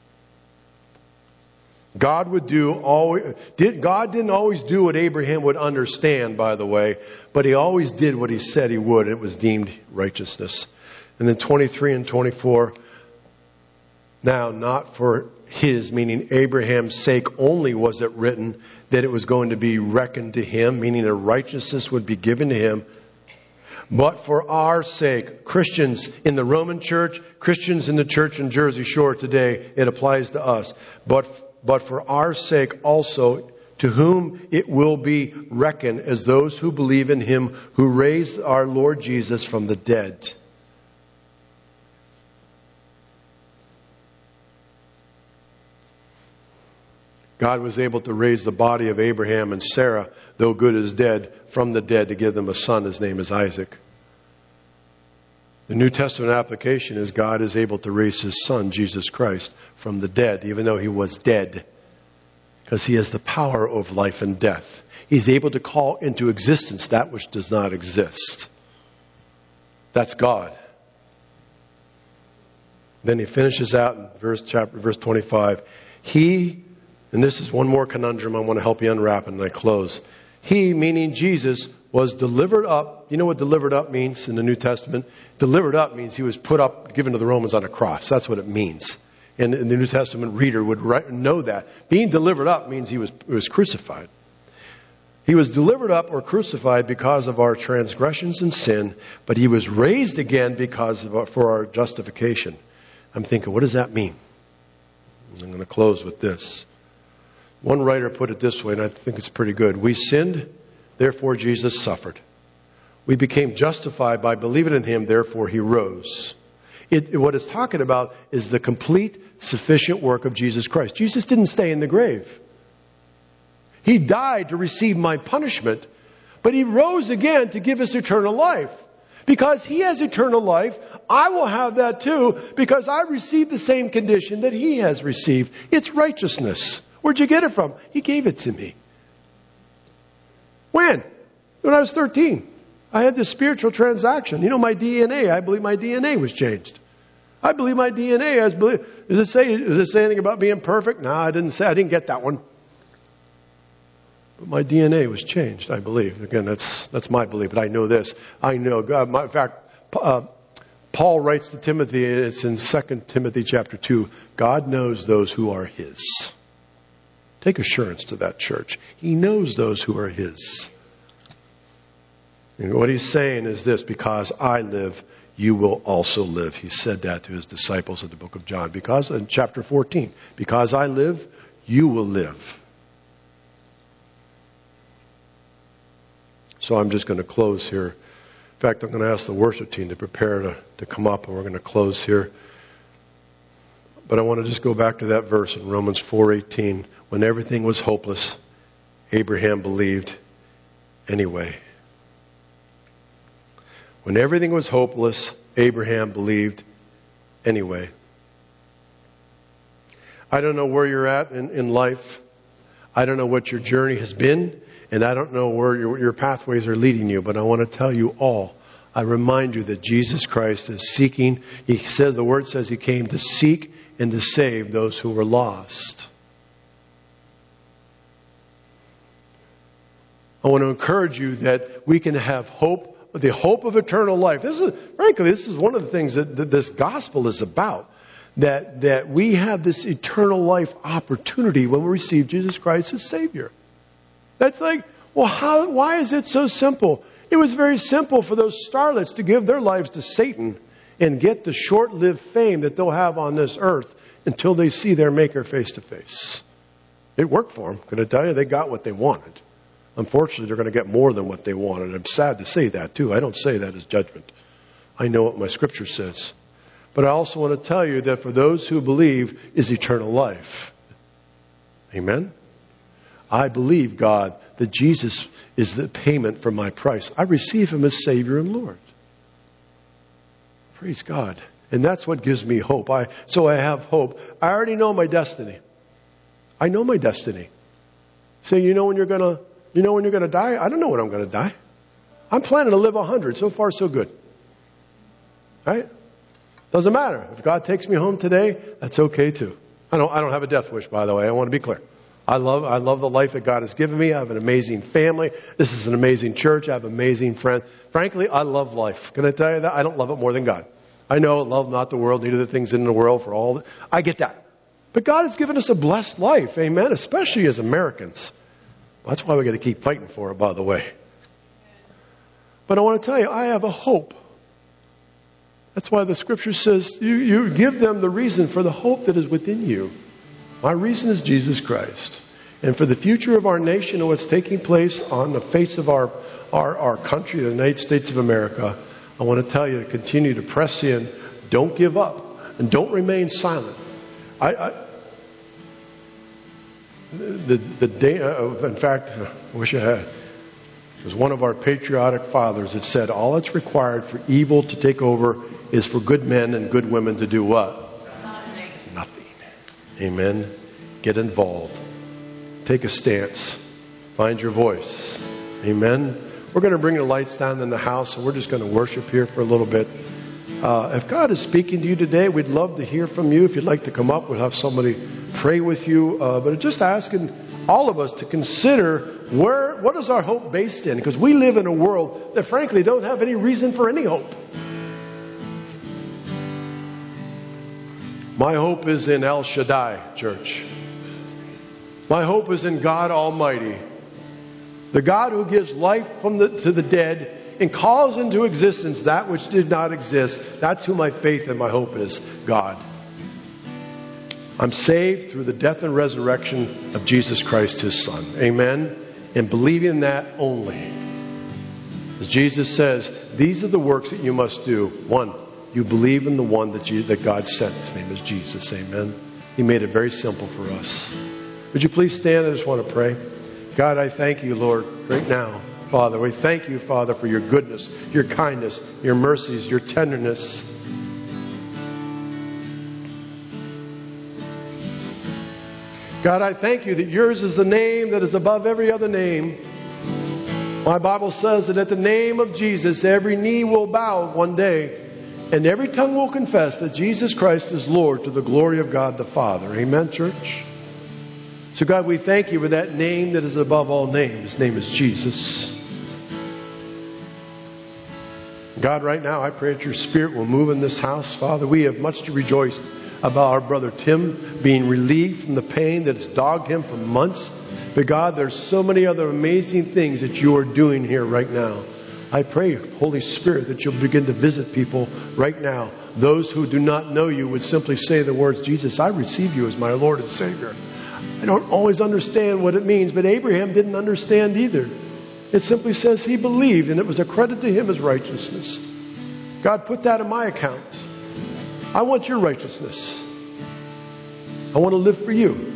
God didn't always do what Abraham would understand, by the way, but He always did what He said He would. It was deemed righteousness. And then 23 and 24, now not for his, meaning Abraham's sake only was it written that it was going to be reckoned to him, meaning the righteousness would be given to him, but for our sake, Christians in the Roman church, Christians in the church in Jersey Shore today, it applies to us. But for our sake also, to whom it will be reckoned as those who believe in Him who raised our Lord Jesus from the dead. God was able to raise the body of Abraham and Sarah, though good as dead, from the dead to give them a son. His name is Isaac. The New Testament application is God is able to raise His Son, Jesus Christ, from the dead, even though He was dead, because He has the power of life and death. He's able to call into existence that which does not exist. That's God. Then He finishes out in verse 25. And this is one more conundrum I want to help you unwrap and I close. He, meaning Jesus, was delivered up. You know what delivered up means in the New Testament? Delivered up means He was put up, given to the Romans on a cross. That's what it means. And the New Testament reader would know that. Being delivered up means He was crucified. He was delivered up or crucified because of our transgressions and sin, but he was raised again for our justification. I'm thinking, what does that mean? I'm going to close with this. One writer put it this way, and I think it's pretty good. We sinned, therefore Jesus suffered. We became justified by believing in him, therefore he rose. What it's talking about is the complete, sufficient work of Jesus Christ. Jesus didn't stay in the grave. He died to receive my punishment, but he rose again to give us eternal life. Because he has eternal life, I will have that too, because I received the same condition that he has received. It's righteousness. Where'd you get it from? He gave it to me. When? When I was 13. I had this spiritual transaction. You know, my DNA, I believe my DNA was changed. I believe my DNA, does it say anything about being perfect? No, I didn't get that one. But my DNA was changed, I believe. Again, that's my belief, but I know this. I know God. In fact, Paul writes to Timothy, it's in 2 Timothy chapter 2, God knows those who are his. Take assurance to that, church. He knows those who are his. And what he's saying is this, because I live, you will also live. He said that to his disciples in the book of John. Because in chapter 14, because I live, you will live. So I'm just going to close here. In fact, I'm going to ask the worship team to prepare to come up, and we're going to close here. But I want to just go back to that verse in Romans 4:18. When everything was hopeless, Abraham believed anyway. When everything was hopeless, Abraham believed anyway. I don't know where you're at in life. I don't know what your journey has been. And I don't know where your pathways are leading you, but I want to tell you all. I remind you that Jesus Christ is seeking. He says, the word says he came to seek and to save those who were lost. I want to encourage you that we can have hope, the hope of eternal life. This is one of the things that this gospel is about. That we have this eternal life opportunity when we receive Jesus Christ as Savior. That's like, well, why is it so simple? It was very simple for those starlets to give their lives to Satan and get the short-lived fame that they'll have on this earth until they see their Maker face to face. It worked for them. Can I tell you? They got what they wanted. Unfortunately, they're going to get more than what they wanted. I'm sad to say that, too. I don't say that as judgment. I know what my scripture says. But I also want to tell you that for those who believe is eternal life. Amen? I believe, God, that Jesus is the payment for my price. I receive him as Savior and Lord. Praise God. And that's what gives me hope. So I have hope. I already know my destiny. I know my destiny. Say, you know when you're gonna die? I don't know when I'm gonna die. I'm planning to live 100. So far, so good. Right? Doesn't matter. If God takes me home today, that's okay too. I don't have a death wish, by the way. I want to be clear. I love the life that God has given me. I have an amazing family. This is an amazing church. I have amazing friends. Frankly, I love life. Can I tell you that? I don't love it more than God. I know, love not the world, neither the things in the world for all. I get that. But God has given us a blessed life. Amen. Especially as Americans. That's why we got to keep fighting for it, by the way. But I want to tell you, I have a hope. That's why the scripture says, you give them the reason for the hope that is within you. My reason is Jesus Christ. And for the future of our nation and what's taking place on the face of our country, the United States of America, I want to tell you to continue to press in. Don't give up. And don't remain silent. The day of, in fact, I wish I had. It was one of our patriotic fathers that said, all that's required for evil to take over is for good men and good women to do what? Nothing. Amen. Get involved. Take a stance. Find your voice. Amen. We're going to bring the lights down in the house, and we're just going to worship here for a little bit. If God is speaking to you today, we'd love to hear from you. If you'd like to come up, we'll have somebody pray with you. But just asking all of us to consider what is our hope based in? Because we live in a world that frankly don't have any reason for any hope. My hope is in El Shaddai, church. My hope is in God Almighty, The God who gives life to the dead and calls into existence that which did not exist. That's who my faith and my hope is, God. I'm saved through the death and resurrection of Jesus Christ, His Son. Amen? And believing that only. As Jesus says, these are the works that you must do. One, you believe in the one that God sent. His name is Jesus. Amen? He made it very simple for us. Would you please stand? I just want to pray. God, I thank you, Lord, right now. Father, we thank you, Father, for your goodness, your kindness, your mercies, your tenderness. God, I thank you that yours is the name that is above every other name. My Bible says that at the name of Jesus, every knee will bow one day, and every tongue will confess that Jesus Christ is Lord to the glory of God the Father. Amen, church? So God, we thank you for that name that is above all names. His name is Jesus. God, right now, I pray that your Spirit will move in this house. Father, we have much to rejoice about our brother Tim being relieved from the pain that has dogged him for months. But God, there's so many other amazing things that you are doing here right now. I pray, Holy Spirit, that you'll begin to visit people right now. Those who do not know you would simply say the words, Jesus, I receive you as my Lord and Savior. I don't always understand what it means, but Abraham didn't understand either. It simply says he believed, and it was accredited to him as righteousness. God, put that in my account. I want your righteousness. I want to live for you.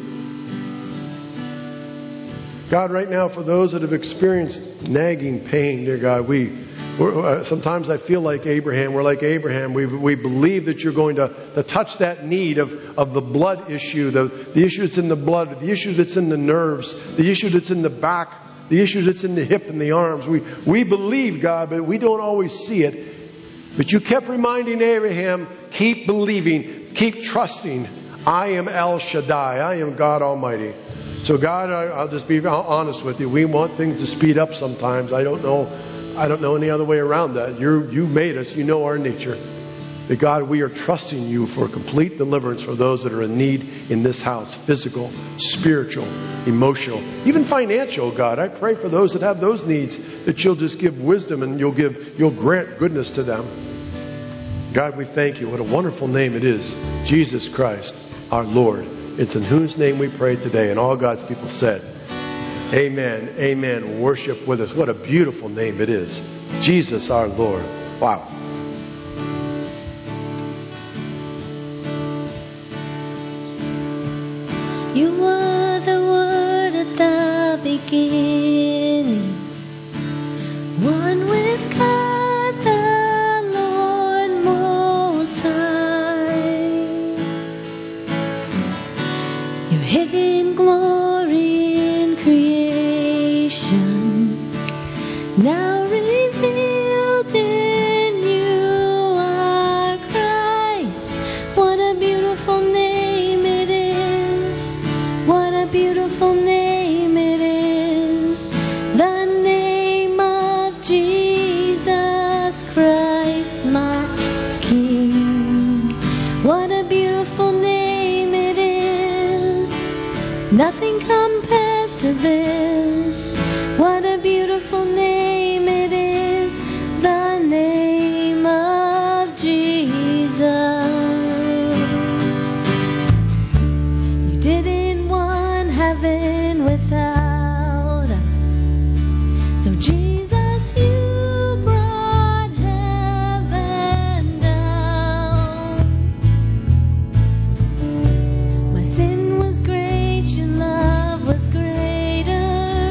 God, right now, for those that have experienced nagging pain, dear God, sometimes I feel like Abraham. We're like Abraham. We believe that you're going to touch that need of the blood issue, the issue that's in the blood, the issue that's in the nerves, the issue that's in the back, the issue that's in the hip and the arms. We believe, God, but we don't always see it. But you kept reminding Abraham, keep believing, keep trusting. I am El Shaddai. I am God Almighty. So God, I'll just be honest with you. We want things to speed up sometimes. I don't know any other way around that. You made us. You know our nature. But God, we are trusting you for complete deliverance for those that are in need in this house. Physical, spiritual, emotional, even financial, God. I pray for those that have those needs that you'll just give wisdom and you'll grant goodness to them. God, we thank you. What a wonderful name it is. Jesus Christ, our Lord. It's in whose name we pray today. And all God's people said, amen, amen. Worship with us. What a beautiful name it is. Jesus, our Lord. Wow. You were the Word at the beginning, one with God the Lord Most High. Your hidden glory in creation, now revealed in you are Christ. What a beautiful name it is. What a beautiful name it is. The name of Jesus Christ, my King. What a beautiful name it is. Nothing compares to this. What a beautiful name it is. The name of Jesus. You didn't want heaven without us. So Jesus, you brought heaven down. My sin was great, your love was greater.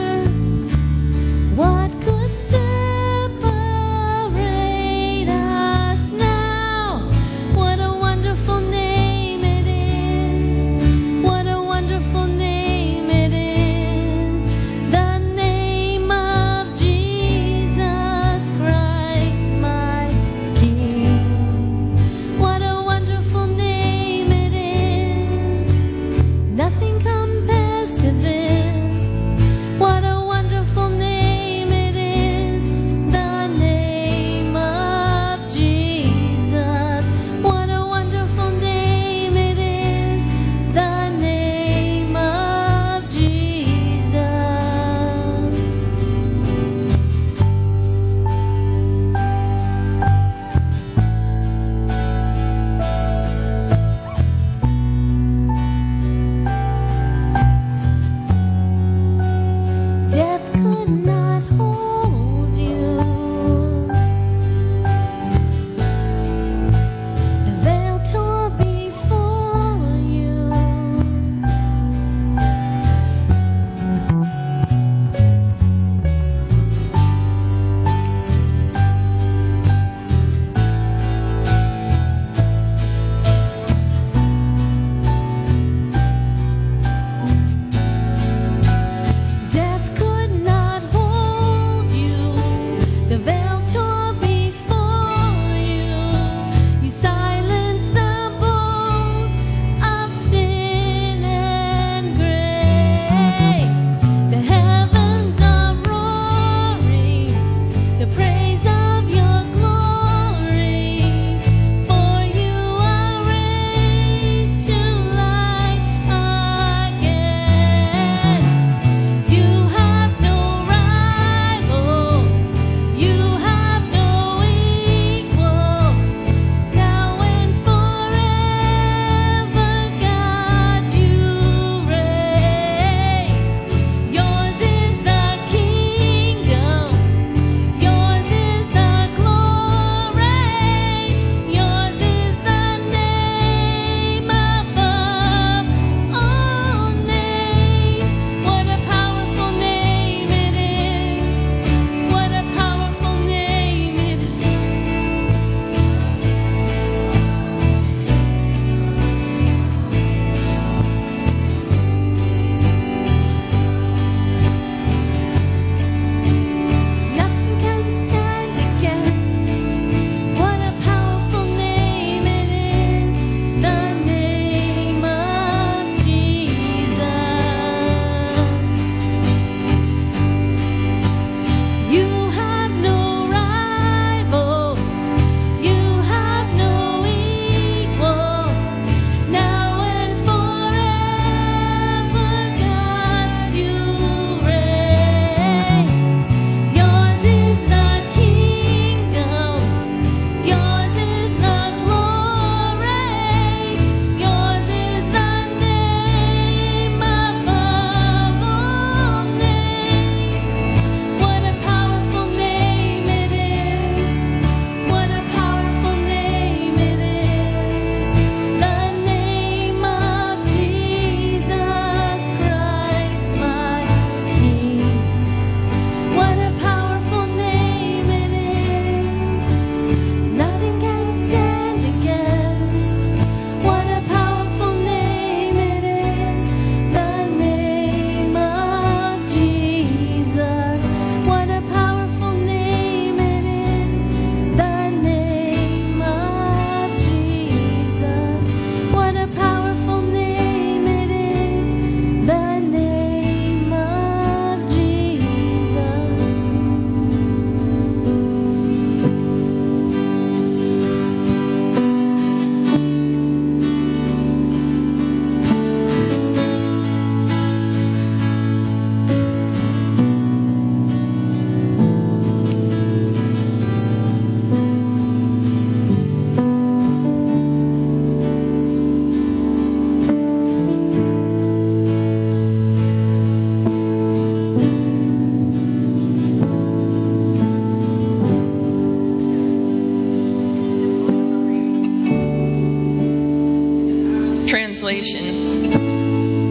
translation.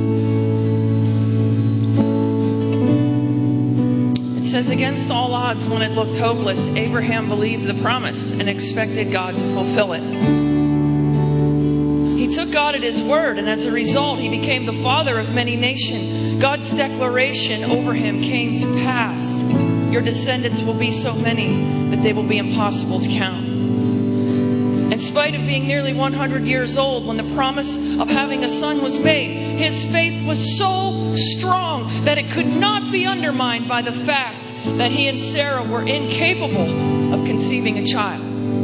It says, against all odds, when it looked hopeless, Abraham believed the promise and expected God to fulfill it. He took God at His word, and as a result, he became the father of many nations. God's declaration over him came to pass. Your descendants will be so many that they will be impossible to count. In spite of being nearly 100 years old, when the promise of having a son was made, his faith was so strong that it could not be undermined by the fact that he and Sarah were incapable of conceiving a child.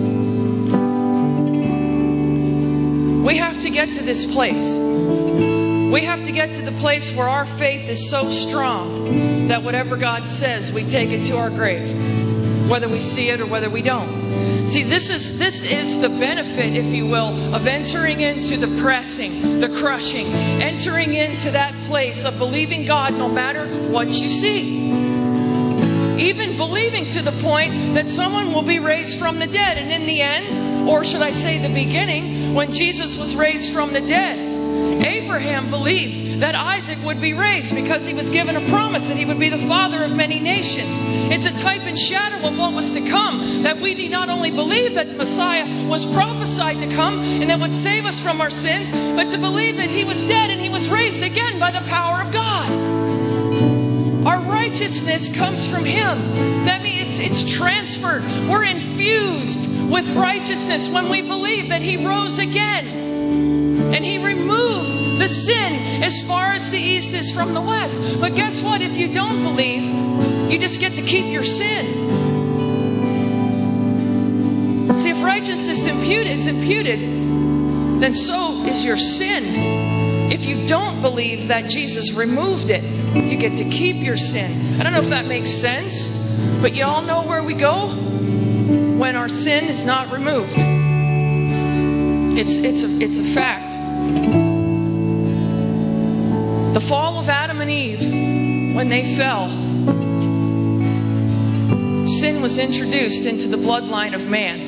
We have to get to this place. We have to get to the place where our faith is so strong that whatever God says, we take it to our grave, whether we see it or whether we don't. See, this is the benefit, if you will, of entering into the pressing, the crushing, entering into that place of believing God no matter what you see. Even believing to the point that someone will be raised from the dead. And in the end, or should I say the beginning, when Jesus was raised from the dead, Abraham believed that Isaac would be raised because he was given a promise that he would be the father of many nations. It's a type and shadow of what was to come, that we need not only believe that the Messiah was prophesied to come and that would save us from our sins, but to believe that He was dead and He was raised again by the power of God. Our righteousness comes from Him. That means it's transferred. We're infused with righteousness when we believe that He rose again. And He removed the sin as far as the east is from the west. But guess what? If you don't believe, you just get to keep your sin. See, if righteousness is imputed, then so is your sin. If you don't believe that Jesus removed it, you get to keep your sin. I don't know if that makes sense, but you all know where we go when our sin is not removed. It's a fact. The fall of Adam and Eve, when they fell, sin was introduced into the bloodline of man.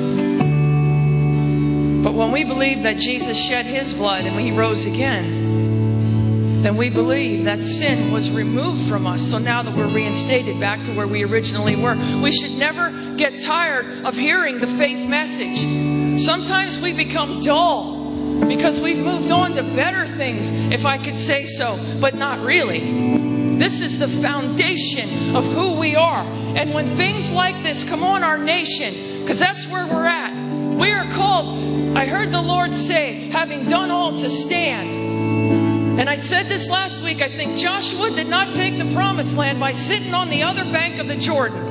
But when we believe that Jesus shed His blood and He rose again, then we believe that sin was removed from us. So now that we're reinstated back to where we originally were, we should never get tired of hearing the faith message. Sometimes we become dull because we've moved on to better things, if I could say so, but not really. This is the foundation of who we are. And when things like this come on our nation, because that's where we're at, we are called, I heard the Lord say, having done all to stand. And I said this last week, I think Joshua did not take the promised land by sitting on the other bank of the Jordan.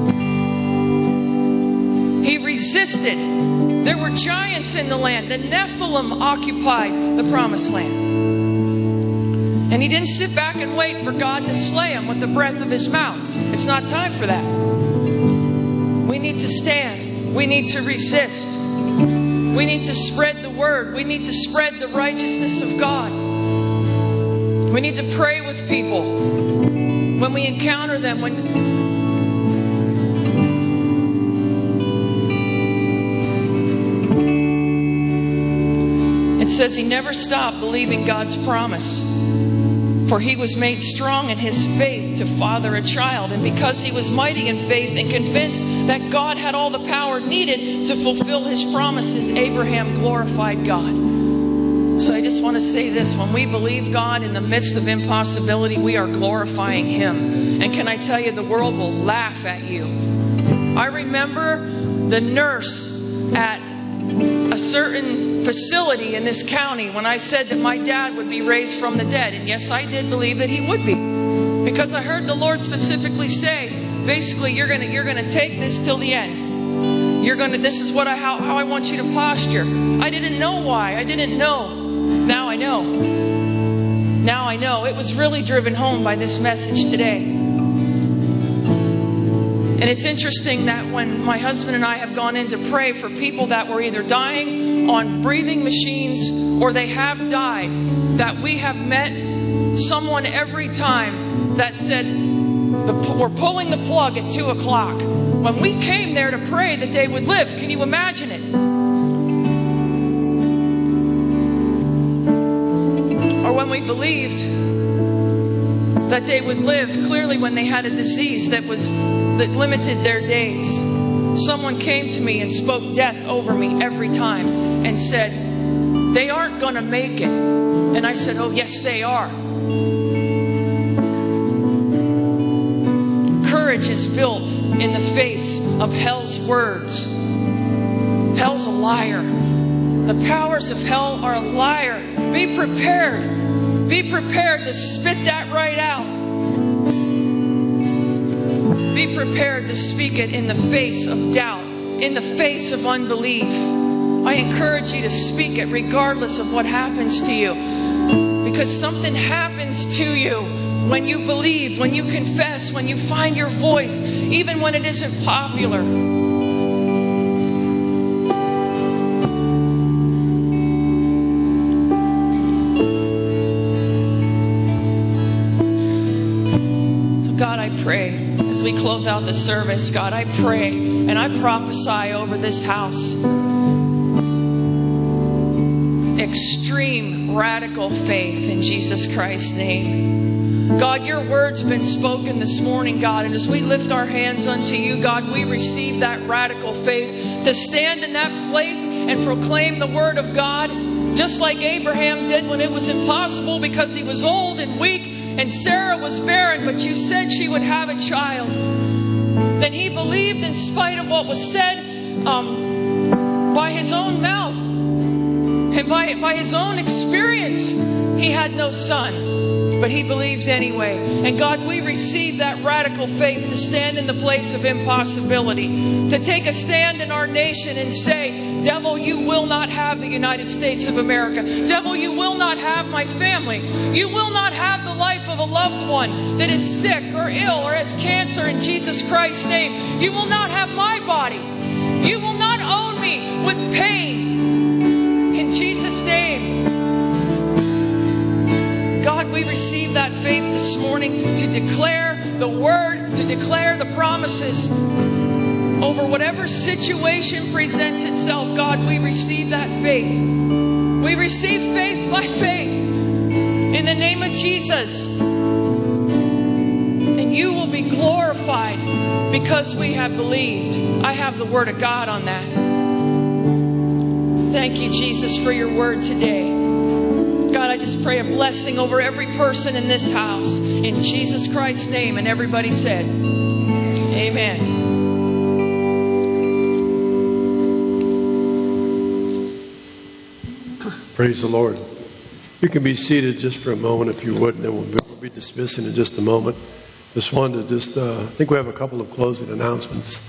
He resisted. There were giants in the land. The Nephilim occupied the promised land. And he didn't sit back and wait for God to slay him with the breath of His mouth. It's not time for that. We need to stand. We need to resist. We need to spread the word. We need to spread the righteousness of God. We need to pray with people when we encounter them. It says he never stopped believing God's promise. For he was made strong in his faith to father a child. And because he was mighty in faith and convinced that God had all the power needed to fulfill His promises, Abraham glorified God. So I just want to say this. When we believe God in the midst of impossibility, we are glorifying Him. And can I tell you, the world will laugh at you. I remember the nurse at a certain facility in this county when I said that my dad would be raised from the dead. And yes, I did believe that he would be. Because I heard the Lord specifically say, basically, you're gonna take this till the end. This is how I want you to posture. I didn't know why. I didn't know. Now I know. Now I know. It was really driven home by this message today. And it's interesting that when my husband and I have gone in to pray for people that were either dying on breathing machines or they have died, that we have met someone every time that said, we're pulling the plug at 2 o'clock. When we came there to pray that they would live, can you imagine it? family believed that they would live clearly when they had a disease that limited their days. Someone came to me and spoke death over me every time and said, they aren't going to make it. And I said, oh, yes, they are. Courage is built in the face of hell's words. Hell's a liar. The powers of hell are a liar. Be prepared. Be prepared to spit that right out. Be prepared to speak it in the face of doubt, in the face of unbelief. I encourage you to speak it regardless of what happens to you. Because something happens to you when you believe, when you confess, when you find your voice, even when it isn't popular. So God, I pray. As we close out the service, God, I pray and I prophesy over this house. Extreme radical faith in Jesus Christ's name. God, your word's been spoken this morning, God, and as we lift our hands unto you, God, we receive that radical faith to stand in that place and proclaim the word of God, just like Abraham did when it was impossible because he was old and weak and Sarah was barren, but you said she would have a child. Then he believed in spite of what was said by his own mouth. And by his own experience, he had no son. But he believed anyway. And God, we receive that radical faith to stand in the place of impossibility. To take a stand in our nation and say, devil, you will not have the United States of America. Devil, you will not have my family. You will not have the life of a loved one that is sick or ill or has cancer in Jesus Christ's name. You will not have my body. You will not own me with pain. In Jesus' name. God, we receive that faith this morning to declare the word, to declare the promises over whatever situation presents itself. God, we receive that faith. We receive faith by faith in the name of Jesus. And you will be glorified because we have believed. I have the word of God on that. Thank you, Jesus, for your word today. God, I just pray a blessing over every person in this house. In Jesus Christ's name. And everybody said, amen. Praise the Lord. You can be seated just for a moment if you would, and then we'll be dismissing in just a moment. Just wanted to I think we have a couple of closing announcements.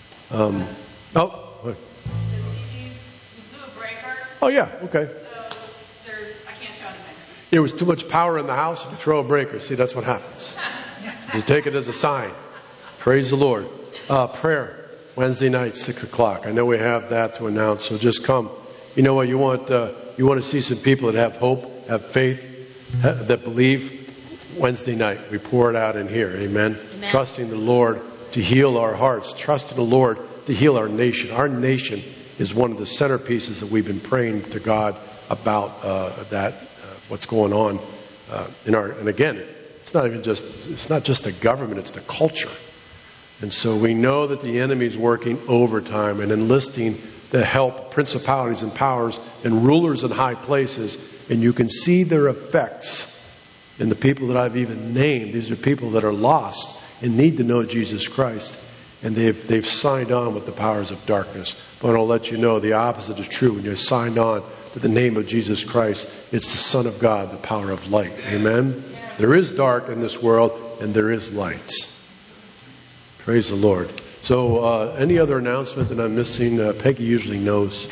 Oh, yeah, okay. I can't show anything. There was too much power in the house. If you throw a breaker, see, that's what happens. Just take it as a sign. Praise the Lord. Prayer, Wednesday night, 6 o'clock. I know we have that to announce, so just come. You know what? You want to see some people that have hope, have faith, that believe. Wednesday night, we pour it out in here. Amen. Amen. Trusting the Lord to heal our hearts. Trusting the Lord to heal our nation. Our nation is one of the centerpieces that we've been praying to God about what's going on and again, it's not just the government, it's the culture. And so we know that the enemy is working overtime and enlisting the help, principalities and powers and rulers in high places, and you can see their effects in the people that I've even named. These are people that are lost and need to know Jesus Christ. And they've signed on with the powers of darkness. But I'll let you know the opposite is true. When you're signed on to the name of Jesus Christ, it's the Son of God, the power of light. Amen? There is dark in this world, and there is light. Praise the Lord. So any other announcement that I'm missing? Peggy usually knows.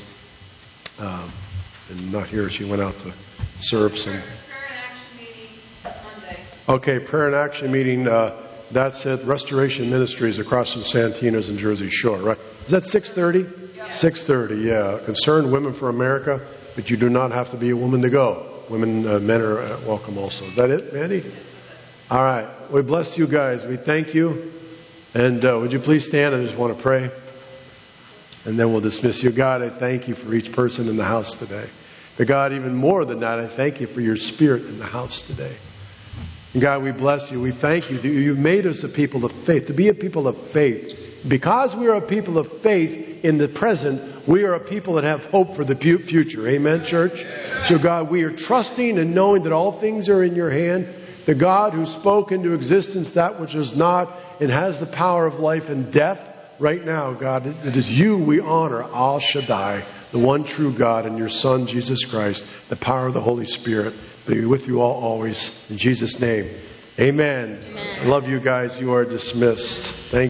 And not here. She went out to serve some. Prayer and action meeting Monday. Okay, prayer and action meeting. That's at Restoration Ministries across from Santino's in Jersey Shore, right? Is that 6:30? Yeah. 6:30, yeah. Concerned Women for America, but you do not have to be a woman to go. Men are welcome also. Is that it, Mandy? All right. We bless you guys. We thank you. And would you please stand? I just want to pray. And then we'll dismiss you. God, I thank you for each person in the house today. But God, even more than that, I thank you for your Spirit in the house today. And God, we bless you. We thank you that you've made us a people of faith, to be a people of faith. Because we are a people of faith in the present, we are a people that have hope for the future. Amen, church? So God, we are trusting and knowing that all things are in your hand. The God who spoke into existence that which is not and has the power of life and death. Right now, God, it is you we honor, Al Shaddai, the one true God, and your Son, Jesus Christ, the power of the Holy Spirit, be with you all always. In Jesus' name, amen. I love you guys. You are dismissed. Thank you.